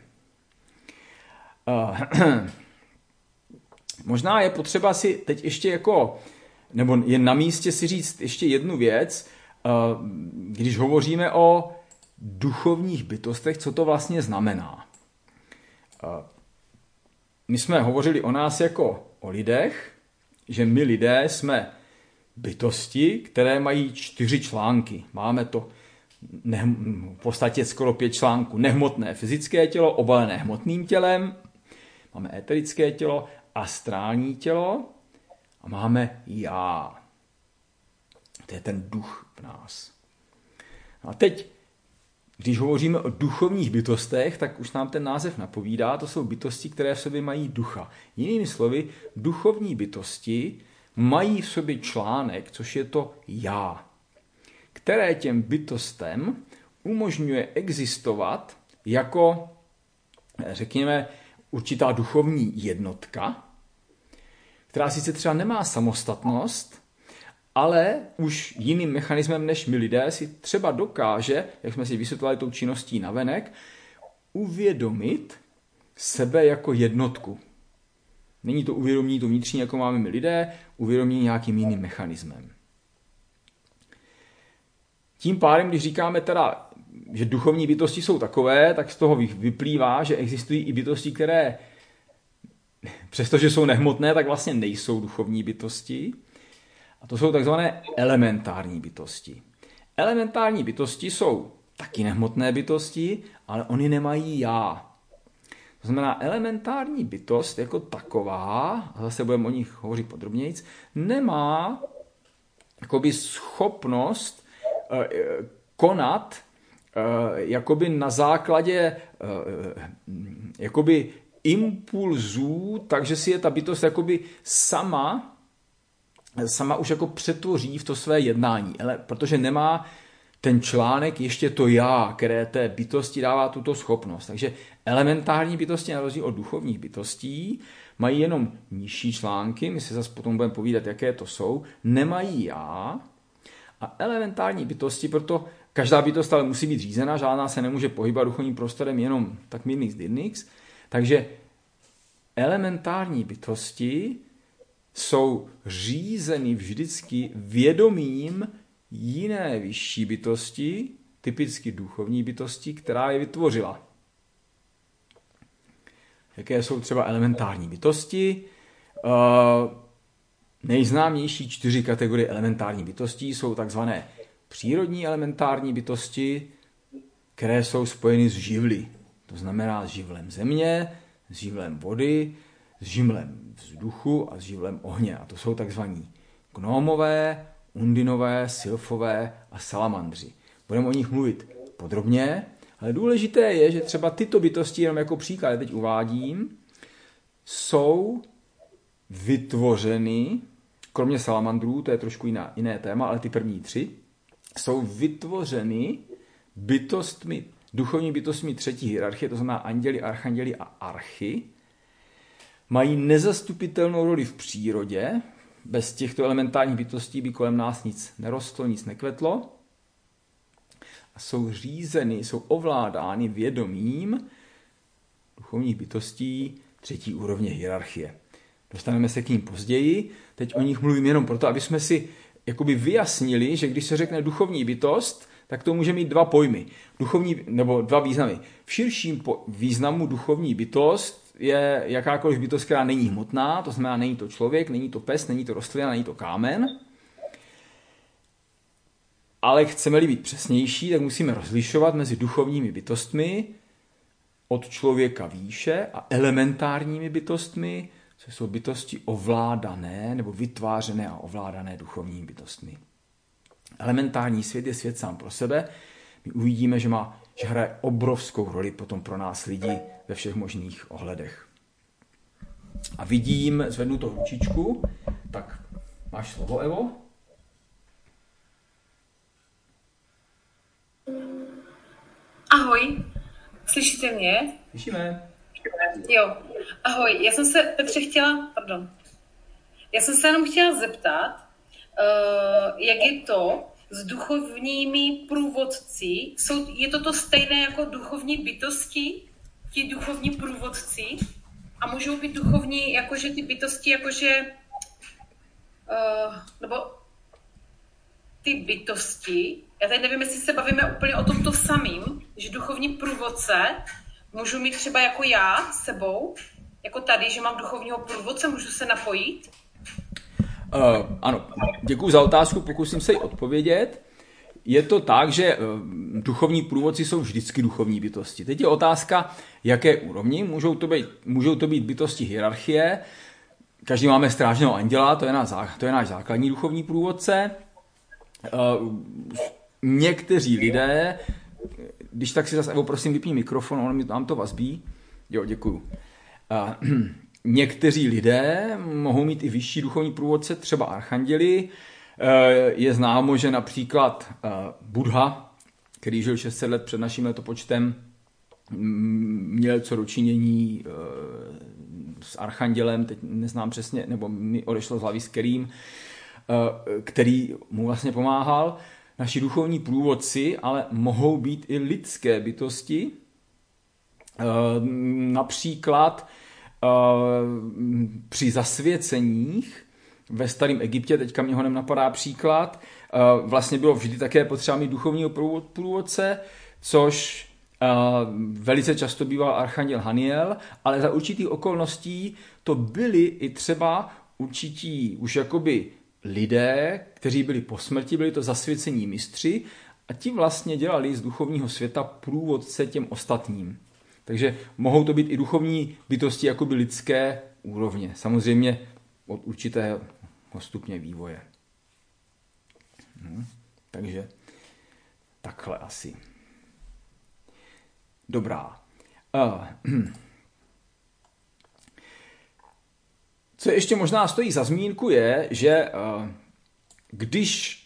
Možná je potřeba si teď ještě jako, nebo je na místě si říct ještě jednu věc, když hovoříme o duchovních bytostech, co to vlastně znamená. My jsme hovořili o nás jako o lidech, že my lidé jsme bytosti, které mají 4 články. Máme to v podstatě skoro 5 článků. Nehmotné fyzické tělo, obalené hmotným tělem, máme eterické tělo, astrální tělo a máme já. To je ten duch v nás. A teď když hovoříme o duchovních bytostech, tak už nám ten název napovídá, to jsou bytosti, které v sobě mají ducha. Jinými slovy, duchovní bytosti mají v sobě článek, což je to já, které těm bytostem umožňuje existovat jako, řekněme, určitá duchovní jednotka, která sice třeba nemá samostatnost, ale už jiným mechanismem než my lidé si třeba dokáže, jak jsme si vysvětlili tou činností navenek, uvědomit sebe jako jednotku. Není to uvědomění to vnitřní, jako máme my lidé, uvědomění nějakým jiným mechanismem. Tím pádem, když říkáme teda, že duchovní bytosti jsou takové, tak z toho vyplývá, že existují i bytosti, které, přestože jsou nehmotné, tak vlastně nejsou duchovní bytosti. A to jsou takzvané elementární bytosti. Elementární bytosti jsou taky nehmotné bytosti, ale oni nemají já. To znamená, elementární bytost jako taková, a zase budeme o nich hovořit podrobněji, nemá jakoby schopnost konat jakoby na základě jakoby impulzů, takže si je ta bytost jakoby sama už jako přetvoří v to své jednání, protože nemá ten článek ještě to já, které té bytosti dává tuto schopnost. Takže elementární bytosti, na rozdíl od duchovních bytostí, mají jenom nižší články, my si zase potom budeme povídat, jaké to jsou, nemají já. A elementární bytosti, proto každá bytost ale musí být řízena, žádná se nemůže pohybovat duchovním prostorem jenom tak mírnix dyrnix. Takže elementární bytosti jsou řízeny vždycky vědomím jiné vyšší bytosti, typicky duchovní bytosti, která je vytvořila. Jaké jsou třeba elementární bytosti? Nejznámější 4 kategorie elementární bytostí jsou takzvané přírodní elementární bytosti, které jsou spojeny s živly. To znamená s živlem země, s živlem vody, s živlem vzduchu a s živlem ohně. A to jsou takzvaní gnomové, undinové, sylfové a salamandři. Budeme o nich mluvit podrobně, ale důležité je, že třeba tyto bytosti, jenom jako příklad, teď uvádím, jsou vytvořeny, kromě salamandrů, to je trošku jiné téma, ale ty první 3, jsou vytvořeny bytostmi, duchovní bytostmi 3. hierarchie, to znamená anděli, archanděli a archy, mají nezastupitelnou roli v přírodě, bez těchto elementárních bytostí by kolem nás nic nerostlo, nic nekvetlo, a jsou řízeny, jsou ovládány vědomím duchovních bytostí 3. úrovně hierarchie. Dostaneme se k ním později, teď o nich mluvím jenom proto, aby jsme si jakoby vyjasnili, že když se řekne duchovní bytost, tak to může mít 2 pojmy, nebo 2 významy. V širším významu duchovní bytost je jakákoliv bytost, která není hmotná, to znamená, není to člověk, není to pes, není to rostlina, není to kámen. Ale chceme-li být přesnější, tak musíme rozlišovat mezi duchovními bytostmi od člověka výše a elementárními bytostmi, což jsou bytosti ovládané nebo vytvářené a ovládané duchovními bytostmi. Elementární svět je svět sám pro sebe. My uvidíme, že hraje obrovskou roli potom pro nás lidi ve všech možných ohledech. A vidím, zvednu to ručičku, tak máš slovo, Evo? Ahoj, slyšíte mě? Slyšíme. Jo, ahoj, já jsem se jenom chtěla zeptat, jak je to s duchovními průvodci? Je to stejné jako duchovní bytosti, ti duchovní průvodci? A můžou být duchovní, jakože ty bytosti, nebo ty bytosti, já teď nevím, jestli se bavíme úplně o tomto samým, že duchovní průvodce můžu mít třeba jako já s sebou, jako tady, že mám duchovního průvodce, můžu se napojit? Ano, děkuji za otázku, pokusím se ji odpovědět. Je to tak, že duchovní průvodci jsou vždycky duchovní bytosti. Teď je otázka, jaké úrovni. Můžou to být bytosti hierarchie. Každý máme strážného anděla, to je náš základní duchovní průvodce. Někteří lidé když tak si zase, Evo, prosím, vypni mikrofon, on mi nám to vazbí. Jo, děkuju. Někteří lidé mohou mít i vyšší duchovní průvodce, třeba archanděli. Je známo, že například Buddha, který žil 600 let před naším letopočtem, měl co dočinění s archandělem, teď neznám přesně, nebo mi odešlo z hlavy s kterým, který mu vlastně pomáhal. Naši duchovní průvodci ale mohou být i lidské bytosti, například při zasvěceních ve starém Egyptě, teďka mě ho napadá příklad, vlastně bylo vždy také potřeba mít duchovního průvodce, což velice často býval archanděl Haniel, ale za určitých okolností to byli i třeba určití už jakoby lidé, kteří byli po smrti, byli to zasvěcení mistři a ti vlastně dělali z duchovního světa průvodce těm ostatním. Takže mohou to být i duchovní bytosti jakoby lidské úrovně. Samozřejmě od určitého stupně vývoje. Takže takhle asi. Dobrá. Co ještě možná stojí za zmínku je, že když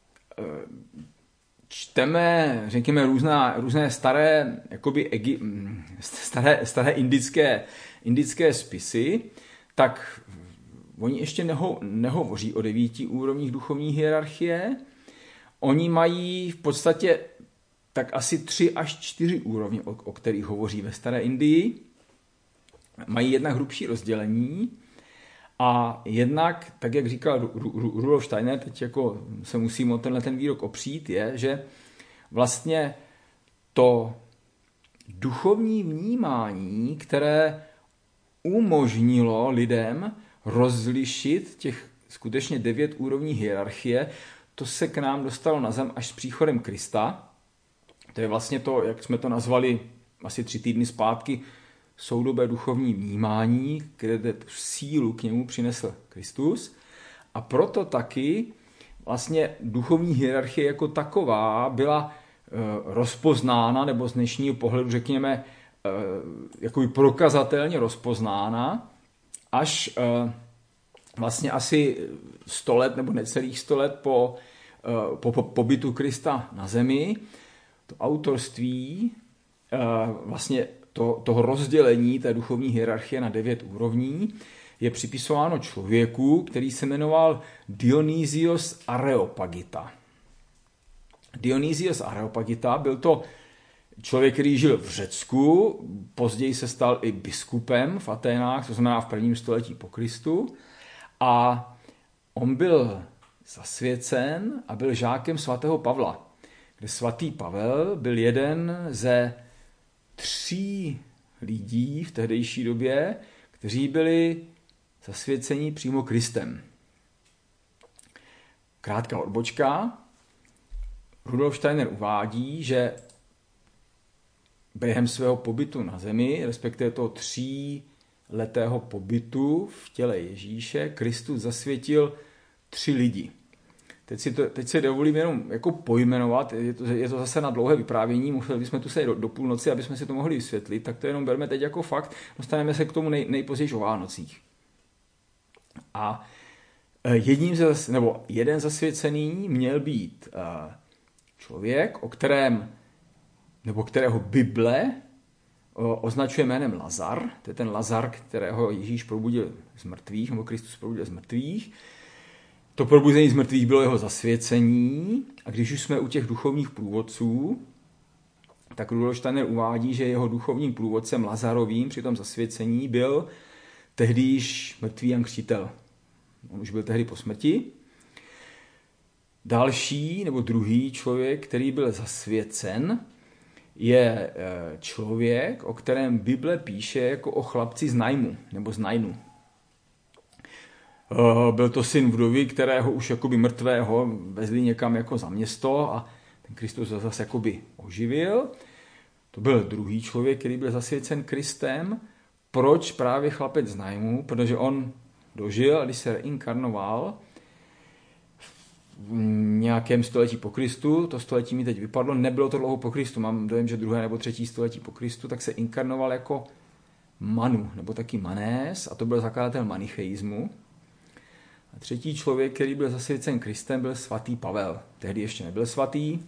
čteme, řekněme, různé staré, jakoby staré indické spisy, tak oni ještě nehovoří o 9 úrovních duchovní hierarchie. Oni mají v podstatě tak asi 3 až 4 úrovně, o kterých hovoří ve staré Indii. Mají jednak hrubší rozdělení a jednak, tak jak říkal Rudolf Steiner, teď jako se musím o ten výrok opřít, je, že vlastně to duchovní vnímání, které umožnilo lidem rozlišit těch skutečně 9 úrovní hierarchie, to se k nám dostalo na zem až s příchodem Krista. To je vlastně to, jak jsme to nazvali asi 3 týdny zpátky, soudobé duchovní vnímání, kde sílu k němu přinesl Kristus. A proto taky vlastně duchovní hierarchie jako taková byla rozpoznána, nebo z dnešního pohledu, řekněme, jakoby prokazatelně rozpoznána, až vlastně asi 100 let, nebo necelých 100 let po pobytu Krista na zemi. To autorství vlastně toho rozdělení té duchovní hierarchie na 9 úrovní je připisováno člověku, který se jmenoval Dionysios Areopagita. Dionysios Areopagita byl to člověk, který žil v Řecku, později se stal i biskupem v Aténách, to znamená v 1. století po Kristu. A on byl zasvěcen a byl žákem svatého Pavla, kde svatý Pavel byl jeden ze 3 lidí v tehdejší době, kteří byli zasvěceni přímo Kristem. Krátká odbočka. Rudolf Steiner uvádí, že během svého pobytu na zemi, respektive toho 3letého pobytu v těle Ježíše, Kristus zasvětil 3 lidi. Teď si dovolím jenom jako pojmenovat, je to zase na dlouhé vyprávění, museli bychom tu sedět do půlnoci, aby jsme si to mohli vysvětlit, tak to jenom berme teď jako fakt, dostaneme se k tomu nejpozději o Vánocích. A jeden zasvěcený měl být člověk, kterého Bible označuje jménem Lazar, to je ten Lazar, kterého Ježíš probudil z mrtvých, nebo Kristus probudil z mrtvých. To probuzení z mrtvých bylo jeho zasvěcení a když už jsme u těch duchovních průvodců, tak Rudolf Steiner uvádí, že jeho duchovním průvodcem Lazarovým při tom zasvěcení byl tehdy již mrtvý Jan Křtitel. On už byl tehdy po smrti. Další nebo druhý člověk, který byl zasvěcen, je člověk, o kterém Bible píše jako o chlapci z Najmu nebo z Najnu. Byl to syn vdovy, kterého už jakoby mrtvého vezli někam jako za město a ten Kristus ho zase jakoby oživil. To byl druhý člověk, který byl zasvěcen Kristem. Proč právě chlapec z Najmu? Protože on dožil a když se reinkarnoval v nějakém století po Kristu, to století mi teď vypadlo, nebylo to dlouho po Kristu, mám dojem, že 2. nebo 3. století po Kristu, tak se inkarnoval jako Manu, nebo taky Manés, a to byl zakladatel manicheismu. A třetí člověk, který byl zasvěcen Kristem, byl svatý Pavel. Tehdy ještě nebyl svatý.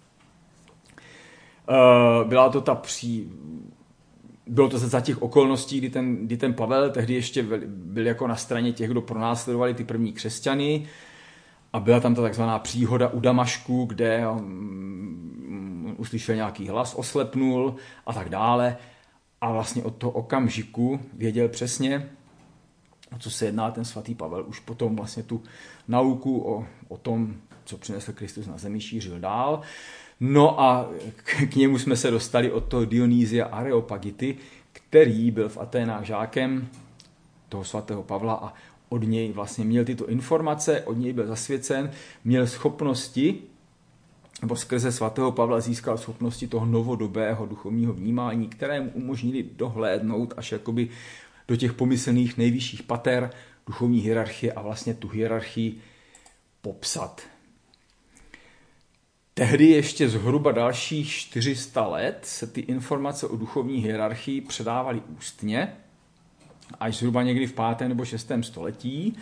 Bylo to za těch okolností, kdy ten Pavel tehdy ještě byl jako na straně těch, kdo pronásledovali ty první křesťany, a byla tam ta takzvaná příhoda u Damašku, kde uslyšel nějaký hlas, oslepnul a tak dále. A vlastně od toho okamžiku věděl přesně, o co se jedná ten svatý Pavel. Už potom vlastně tu nauku o tom, co přinesl Kristus na zemi, šířil dál. No a k němu jsme se dostali od toho Dionýsia Areopagity, který byl v Aténách žákem toho svatého Pavla a od něj vlastně měl tyto informace, od něj byl zasvěcen, měl schopnosti, nebo skrze svatého Pavla získal schopnosti toho novodobého duchovního vnímání, které mu umožnili dohlédnout až jakoby do těch pomyslných nejvyšších pater duchovní hierarchie a vlastně tu hierarchii popsat. Tehdy ještě zhruba dalších 400 let se ty informace o duchovní hierarchii předávaly ústně, až zhruba někdy v 5. nebo 6. století.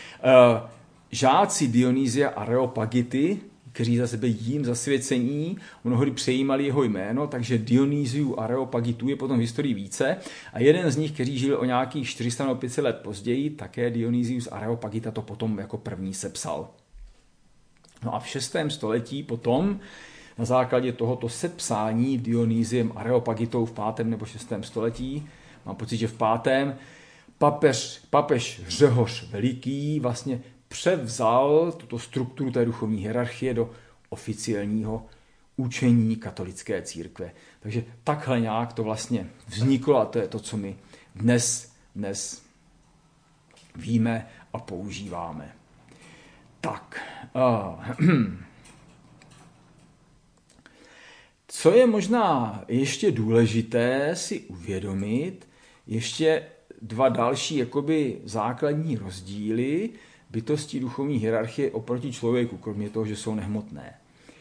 Žáci Dionýsia Areopagity, kteří za sebe jím zasvěcení, mnohdy přejímali jeho jméno, takže Dionýsiu Areopagitu je potom v historii více. A jeden z nich, který žil o nějakých 400 nebo 500 let později, také Dionysius Areopagita to potom jako první sepsal. No a v 6. století potom, na základě tohoto sepsání Dionysiem Areopagitou v 5. nebo 6. století, mám pocit, že v 5. papež Řehoř Veliký vlastně převzal tuto strukturu té duchovní hierarchie do oficiálního učení katolické církve. Takže takhle nějak to vlastně vzniklo a to je to, co my dnes víme a používáme. Tak, co je možná ještě důležité si uvědomit, ještě 2 další jakoby základní rozdíly bytosti duchovní hierarchie oproti člověku, kromě toho, že jsou nehmotné.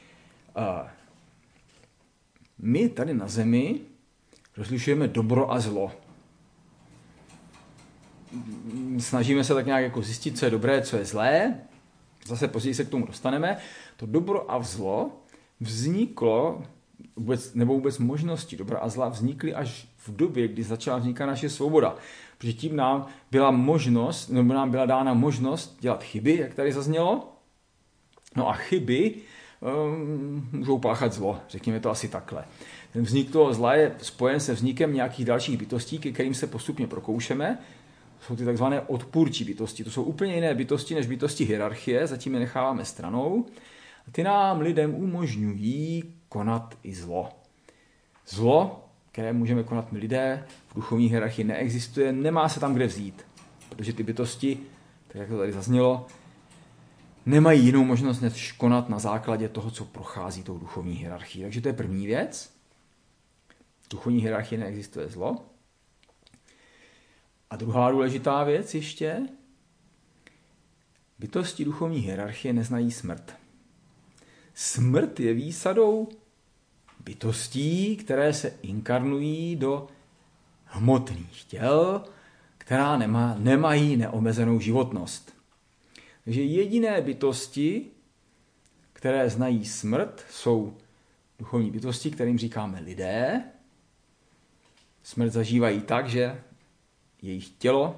My tady na zemi rozlišujeme dobro a zlo. Snažíme se tak nějak jako zjistit, co je dobré, co je zlé. Zase později se k tomu dostaneme. To dobro a zlo vzniklo, vůbec možnosti dobra a zla vznikly až v době, kdy začala vznikat naše svoboda. Protože tím nám byla dána možnost dělat chyby, jak tady zaznělo. No a chyby můžou páchat zlo, řekněme to asi takhle. Ten vznik toho zla je spojen se vznikem nějakých dalších bytostí, ke kterým se postupně prokoušeme. Jsou ty takzvané odpůrčí bytosti. To jsou úplně jiné bytosti než bytosti hierarchie, zatím je necháváme stranou. A ty nám lidem umožňují konat i zlo. Zlo, které můžeme konat my lidé, v duchovní hierarchii neexistuje, nemá se tam kde vzít. Protože ty bytosti, tak jak to tady zaznělo, nemají jinou možnost než konat na základě toho, co prochází tou duchovní hierarchii. Takže to je první věc. V duchovní hierarchii neexistuje zlo. A druhá důležitá věc ještě, bytosti duchovní hierarchie neznají smrt. Smrt je výsadou bytostí, které se inkarnují do hmotných těl, která nemají neomezenou životnost. Takže jediné bytosti, které znají smrt, jsou duchovní bytosti, kterým říkáme lidé. Smrt zažívají tak, že jejich tělo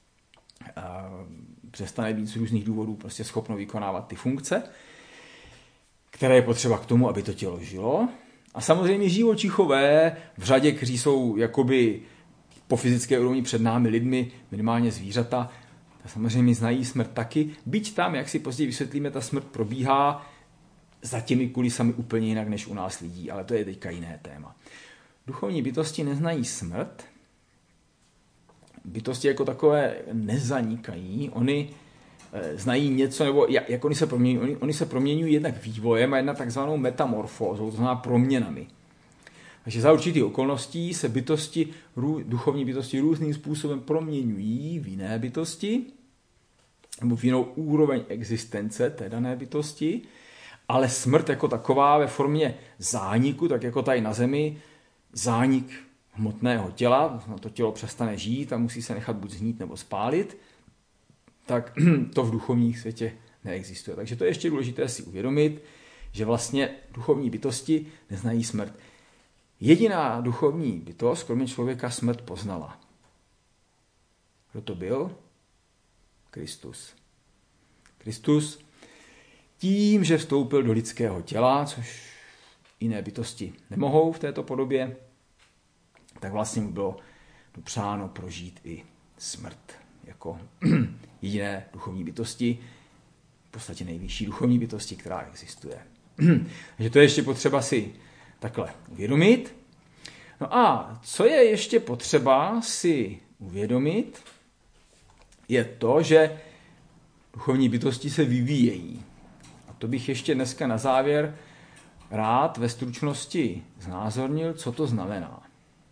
přestane být z různých důvodů prostě schopno vykonávat ty funkce, které je potřeba k tomu, aby to tělo žilo. A samozřejmě živočichové v řadě, kteří jsou jakoby po fyzické úrovni před námi lidmi, minimálně zvířata, samozřejmě znají smrt taky. Byť tam, jak si později vysvětlíme, ta smrt probíhá za těmi kulisami úplně jinak než u nás lidí, ale to je teďka jiné téma. Duchovní bytosti neznají smrt, bytosti jako takové nezanikají, oni znají něco, nebo jak oni se proměňují. Oni se proměňují jednak vývojem a jednak takzvanou metamorfózou, to znamená proměnami. Takže za určitých okolností se duchovní bytosti různým způsobem proměňují v jiné bytosti nebo v jinou úroveň existence té dané bytosti, ale smrt jako taková ve formě zániku, tak jako tady na zemi, zánik hmotného těla, to tělo přestane žít a musí se nechat buď zhnít nebo spálit, tak to v duchovním světě neexistuje. Takže to je ještě důležité si uvědomit, že vlastně duchovní bytosti neznají smrt. Jediná duchovní bytost, kromě člověka, smrt poznala. Kdo to byl? Kristus. Kristus tím, že vstoupil do lidského těla, což jiné bytosti nemohou v této podobě, tak vlastně mu bylo dopřáno prožít i smrt jako jediné duchovní bytosti, v podstatě nejvyšší duchovní bytosti, která existuje. Takže to je ještě potřeba si takhle uvědomit. No a co je ještě potřeba si uvědomit, je to, že duchovní bytosti se vyvíjejí. A to bych ještě dneska na závěr rád ve stručnosti znázornil, co to znamená.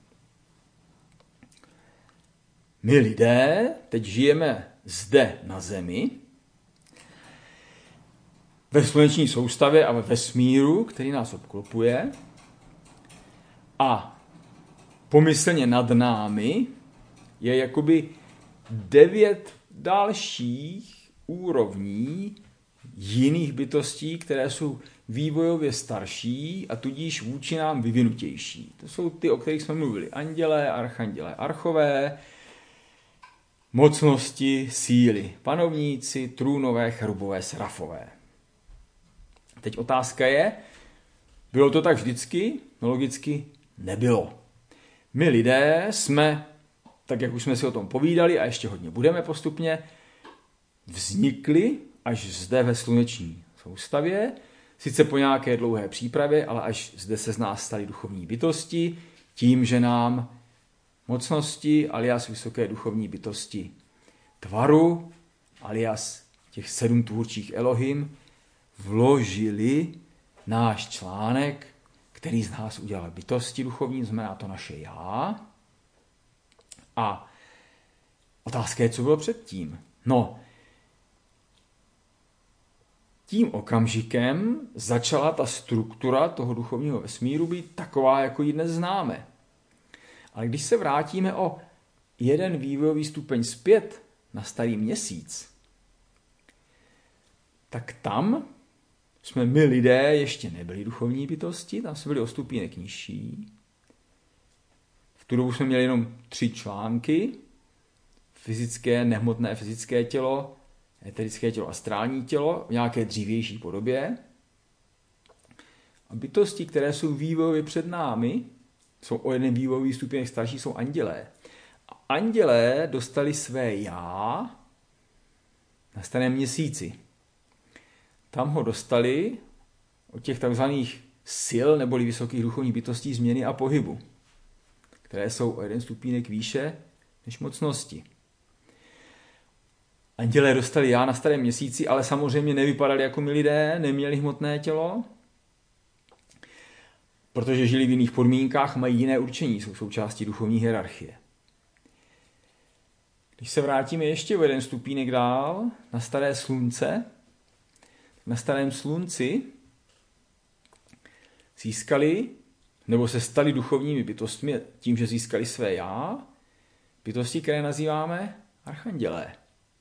My lidé teď žijeme zde na Zemi, ve sluneční soustavě a ve vesmíru, který nás obklopuje, a pomyslně nad námi je jakoby 9 dalších úrovní jiných bytostí, které jsou vývojově starší a tudíž vůči nám vyvinutější. To jsou ty, o kterých jsme mluvili. Andělé, archandělé, archové, mocnosti, síly, panovníci, trůnové, cherubové, serafové. Teď otázka je, bylo to tak vždycky? No logicky nebylo. My lidé jsme, tak jak už jsme si o tom povídali a ještě hodně budeme postupně, vznikli až zde ve sluneční soustavě, sice po nějaké dlouhé přípravě, ale až zde se z nás staly duchovní bytosti, tím, že nám mocnosti alias vysoké duchovní bytosti tvaru alias těch 7 tvůrčích Elohim vložili náš článek, který z nás udělal bytosti duchovní, znamená to naše já. A otázka je, co bylo předtím. No, tím okamžikem začala ta struktura toho duchovního vesmíru být taková, jako ji dnes známe. Ale když se vrátíme o jeden vývojový stupeň zpět na Starý Měsíc, tak tam jsme my lidé ještě nebyli duchovní bytosti, tam jsme byli o stupínek nižší. V tu dobu jsme měli jenom 3 články, fyzické, nehmotné fyzické tělo, eterické tělo, astrální tělo v nějaké dřívější podobě. A bytosti, které jsou vývojově před námi, jsou o jeden vývojový stupeň starší, jsou andělé. A andělé dostali své já na Starém Měsíci. Tam ho dostali od těch takzvaných sil neboli vysokých duchovních bytostí změny a pohybu, které jsou o jeden stupínek výše než mocnosti. Andělé dostali já na Starém Měsíci, ale samozřejmě nevypadali jako my lidé, neměli hmotné tělo, protože žili v jiných podmínkách, mají jiné určení, jsou součástí duchovní hierarchie. Když se vrátíme ještě o jeden stupínek dál, na Staré Slunce, na Starém Slunci získali, nebo se stali duchovními bytostmi tím, že získali své já, bytosti, které nazýváme archandělé.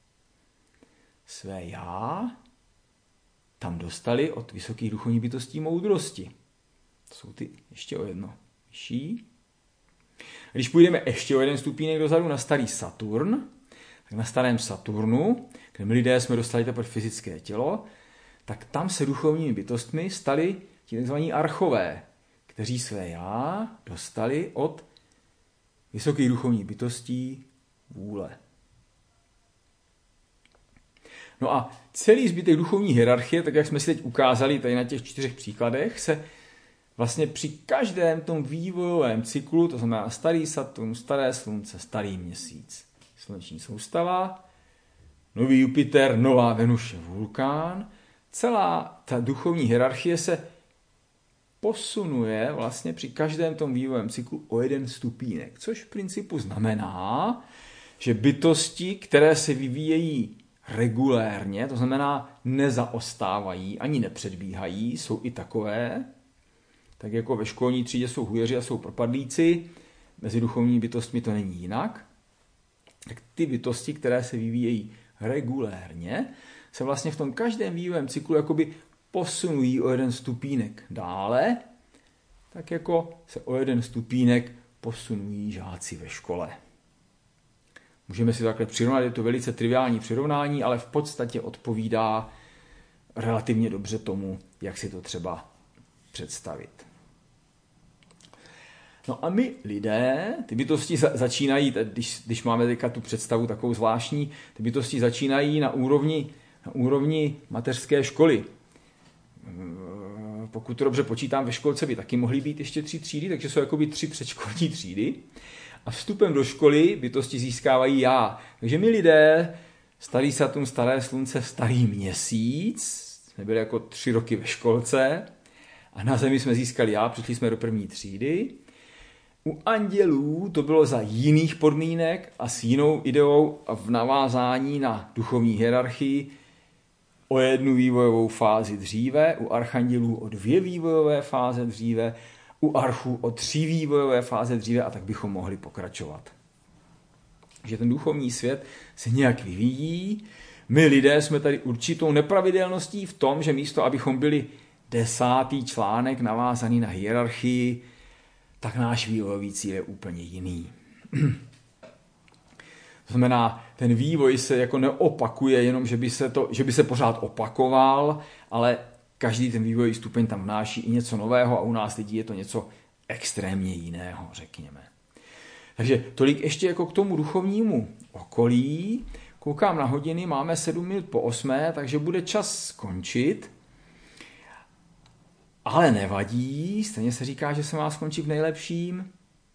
Své já tam dostali od vysokých duchovních bytostí moudrosti. To jsou ty ještě o jedno vyšší. Když půjdeme ještě o jeden stupínek dozadu na Starý Saturn, tak na Starém Saturnu, kde my lidé jsme dostali teprve fyzické tělo, tak tam se duchovními bytostmi stali ti takzvaní archové, kteří své já dostali od vysokých duchovních bytostí vůle. No a celý zbytek duchovní hierarchie, tak jak jsme si teď ukázali tady na těch 4 příkladech, se vlastně při každém tom vývojovém cyklu, to znamená Starý Saturn, Staré Slunce, Starý Měsíc, sluneční soustava, nový Jupiter, nová Venuše, vulkán, celá ta duchovní hierarchie se posunuje vlastně při každém tom vývojovém cyklu o jeden stupínek, což v principu znamená, že bytosti, které se vyvíjejí regulérně, to znamená nezaostávají ani nepředbíhají, jsou i takové, tak jako ve školní třídě jsou hujeři a jsou propadlíci, mezi duchovními bytostmi to není jinak, tak ty bytosti, které se vyvíjejí regulérně, se vlastně v tom každém vývojovém cyklu jakoby posunují o jeden stupínek dále, tak jako se o jeden stupínek posunují žáci ve škole. Můžeme si to takhle přirovnat, je to velice triviální přirovnání, ale v podstatě odpovídá relativně dobře tomu, jak si to třeba představit. No a my lidé, ty bytosti začínají, když máme teďka tu představu takovou zvláštní, ty bytosti začínají na úrovni mateřské školy. Pokud to dobře počítám, ve školce by taky mohly být ještě 3 třídy, takže jsou jakoby 3 předškolní třídy. A vstupem do školy bytosti získávají já. Takže my lidé, starý Saturn, staré slunce, starý měsíc, jsme byli jako 3 roky ve školce a na Zemi jsme získali já, přišli jsme do 1. třídy. U andělů to bylo za jiných podmínek a s jinou ideou a v navázání na duchovní hierarchii o 1 vývojovou fázi dříve, u archandělů o 2 vývojové fáze dříve, u archů o 3 vývojové fáze dříve a tak bychom mohli pokračovat. Že ten duchovní svět se nějak vyvíjí. My lidé jsme tady určitou nepravidelností v tom, že místo, abychom byli 10. článek navázaný na hierarchii, tak náš vývojový cíl je úplně jiný. To znamená, ten vývoj se jako neopakuje, jenom že by se pořád opakoval, ale každý ten vývojový stupeň tam vnáší i něco nového a u nás lidí je to něco extrémně jiného, řekněme. Takže tolik ještě jako k tomu duchovnímu okolí. Koukám na hodiny, máme 7 minut po 8, takže bude čas skončit. Ale nevadí, stejně se říká, že se má skončit v nejlepším.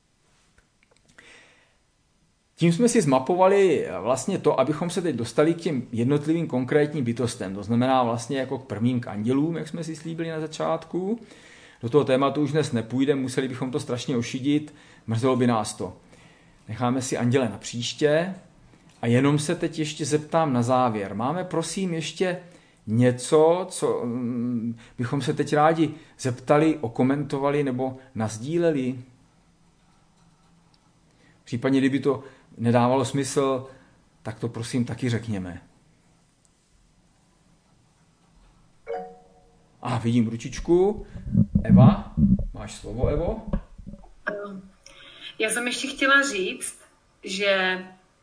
Tím jsme si zmapovali vlastně to, abychom se teď dostali k těm jednotlivým konkrétním bytostem. To znamená vlastně jako k prvním k andělům, jak jsme si slíbili na začátku. Do toho tématu už dnes nepůjde, museli bychom to strašně ošidit, mrzelo by nás to. Necháme si anděle na příště a jenom se teď ještě zeptám na závěr. Máme prosím ještě něco, co bychom se teď rádi zeptali, okomentovali nebo nasdíleli? Případně, kdyby to nedávalo smysl, tak to prosím taky řekněme. A vidím ručičku. Eva, máš slovo, Evo? Já jsem ještě chtěla říct, že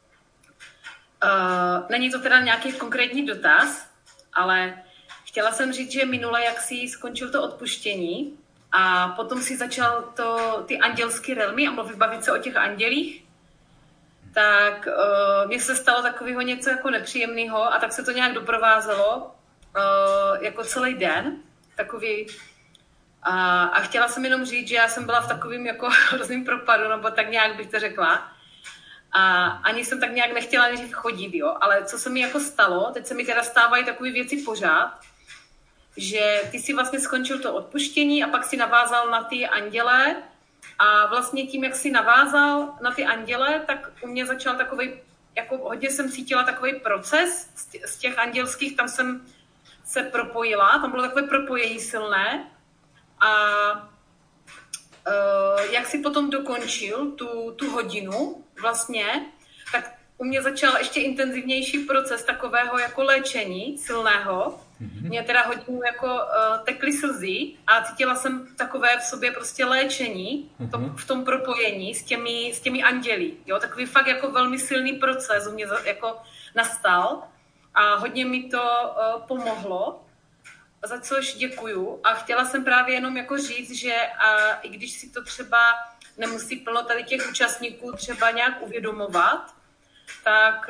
není to teda nějaký konkrétní dotaz, ale chtěla jsem říct, že minule, jak si skončil to odpuštění a potom si začal ty andělské realmy a vybavit se o těch andělích, tak mně se stalo takového něco jako nepříjemného a tak se to nějak doprovázelo jako celý den. Takový, a chtěla jsem jenom říct, že já jsem byla v takovém jako hrozným propadu, nebo tak nějak bych to řekla. A ani jsem tak nějak nechtěla než chodit, jo. Ale co se mi jako stalo, teď se mi teda stávají takové věci pořád, že ty si vlastně skončil to odpuštění a pak si navázal na ty anděle a vlastně tím, jak si navázal na ty anděle, tak u mě začal takovej, jako hodně jsem cítila takový proces z těch andělských, tam jsem se propojila, tam bylo takové propojení silné a jak si potom dokončil tu hodinu vlastně, tak u mě začal ještě intenzivnější proces takového jako léčení silného. Mě teda hodinu jako tekly slzy a cítila jsem takové v sobě prostě léčení v tom propojení s těmi anděli. Jo? Takový fakt jako velmi silný proces u mě jako nastal a hodně mi to pomohlo, za což děkuju. A chtěla jsem právě jenom jako říct, že i když si to třeba nemusí plno tady těch účastníků třeba nějak uvědomovat, tak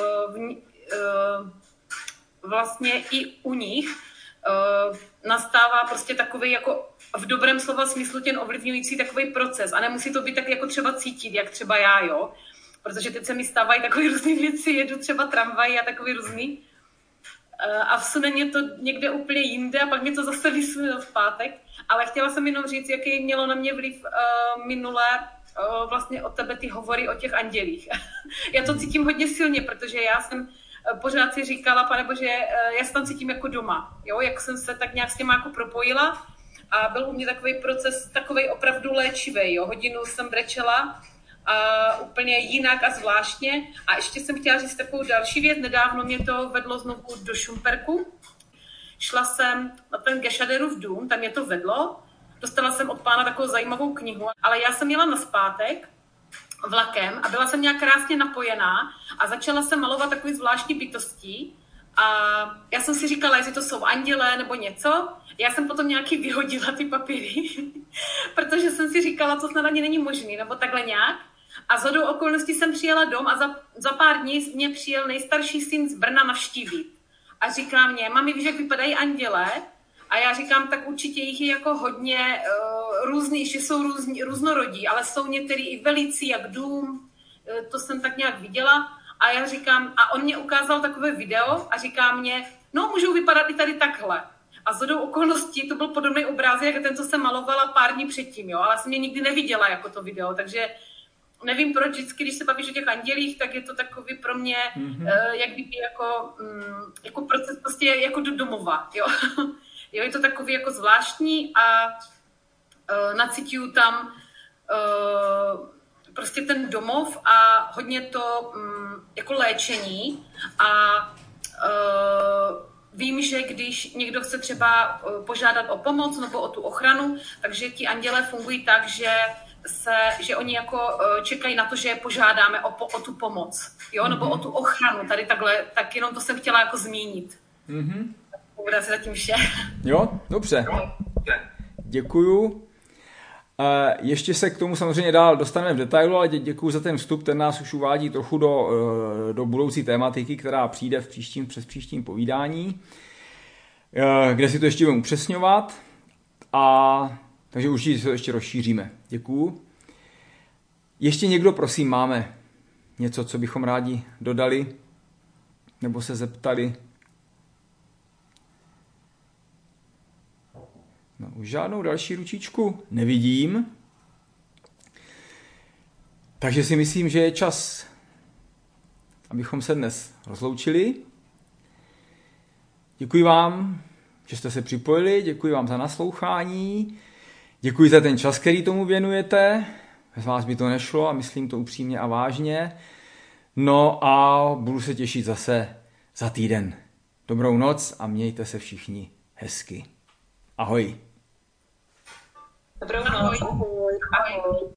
vlastně i u nich nastává prostě takový jako v dobrém slova smyslu ten ovlivňující takový proces. A nemusí to být tak jako třeba cítit, jak třeba já, jo. Protože teď se mi stávají takové různé věci, jedu třeba tramvají a takový různý. A vsune mě to někde úplně jinde a pak mě to zase vysune v pátek. Ale chtěla jsem jenom říct, jaký mělo na mě vliv minule vlastně od tebe ty hovory o těch andělích. Já to cítím hodně silně, protože já jsem pořád si říkala, Pane Bože, já se tam cítím jako doma, jo, jak jsem se tak nějak s těma jako propojila a byl u mě takový proces, takovej opravdu léčivý, jo, hodinu jsem brečela a úplně jinak a zvláštně a ještě jsem chtěla říct takovou další věc, nedávno mě to vedlo znovu do Šumperku, šla jsem na ten Geschaderův dům, tam mě to vedlo, dostala jsem od pána takovou zajímavou knihu, ale já jsem jela nazpátek vlakem a byla jsem nějak krásně napojená a začala jsem malovat takový zvláštní bytosti a já jsem si říkala, jestli to jsou andělé nebo něco. Já jsem potom nějaký vyhodila ty papíry, protože jsem si říkala, to snad ani není možný, nebo takhle nějak. A shodou okolností jsem přijela dom a za pár dní mě přijel nejstarší syn z Brna navštívit. A říká mě, mami, víš, jak vypadají andělé? A já říkám, tak určitě jich je jako hodně různý, že jsou různorodí, ale jsou některý i velicí, jak dům, to jsem tak nějak viděla. A já říkám, a on mě ukázal takové video a říká mě, no, můžou vypadat i tady takhle. A shodou okolností to byl podobný obrázek, jak ten, co jsem malovala pár dní předtím, jo, ale jsem mě nikdy neviděla jako to video, takže nevím proč, vždycky, když se bavíš o těch andělích, tak je to takový pro mě, jak kdyby jako proces prostě jako do domova, jo. Jo, je to takový jako zvláštní a nacituju tam prostě ten domov a hodně to jako léčení a vím, že když někdo chce třeba požádat o pomoc nebo o tu ochranu, takže ti andělé fungují tak, že oni jako čekají na to, že je požádáme o tu pomoc, jo, nebo o tu ochranu, tady takhle, tak jenom to jsem chtěla jako zmínit. Bude se zatím vše. Jo, dobře. Děkuju. Ještě se k tomu samozřejmě dál dostaneme v detailu, ale děkuju za ten vstup, ten nás už uvádí trochu do budoucí tématiky, která přijde přes příštím povídání, kde si to ještě budeme upřesňovat. Takže určitě to ještě rozšíříme. Děkuju. Ještě někdo, prosím, máme něco, co bychom rádi dodali nebo se zeptali? No, už žádnou další ručičku nevidím. Takže si myslím, že je čas, abychom se dnes rozloučili. Děkuji vám, že jste se připojili, děkuji vám za naslouchání, děkuji za ten čas, který tomu věnujete. Bez vás by to nešlo a myslím to upřímně a vážně. No a budu se těšit zase za týden. Dobrou noc a mějte se všichni hezky. Ahoj. Dobrou noc. Ahoj.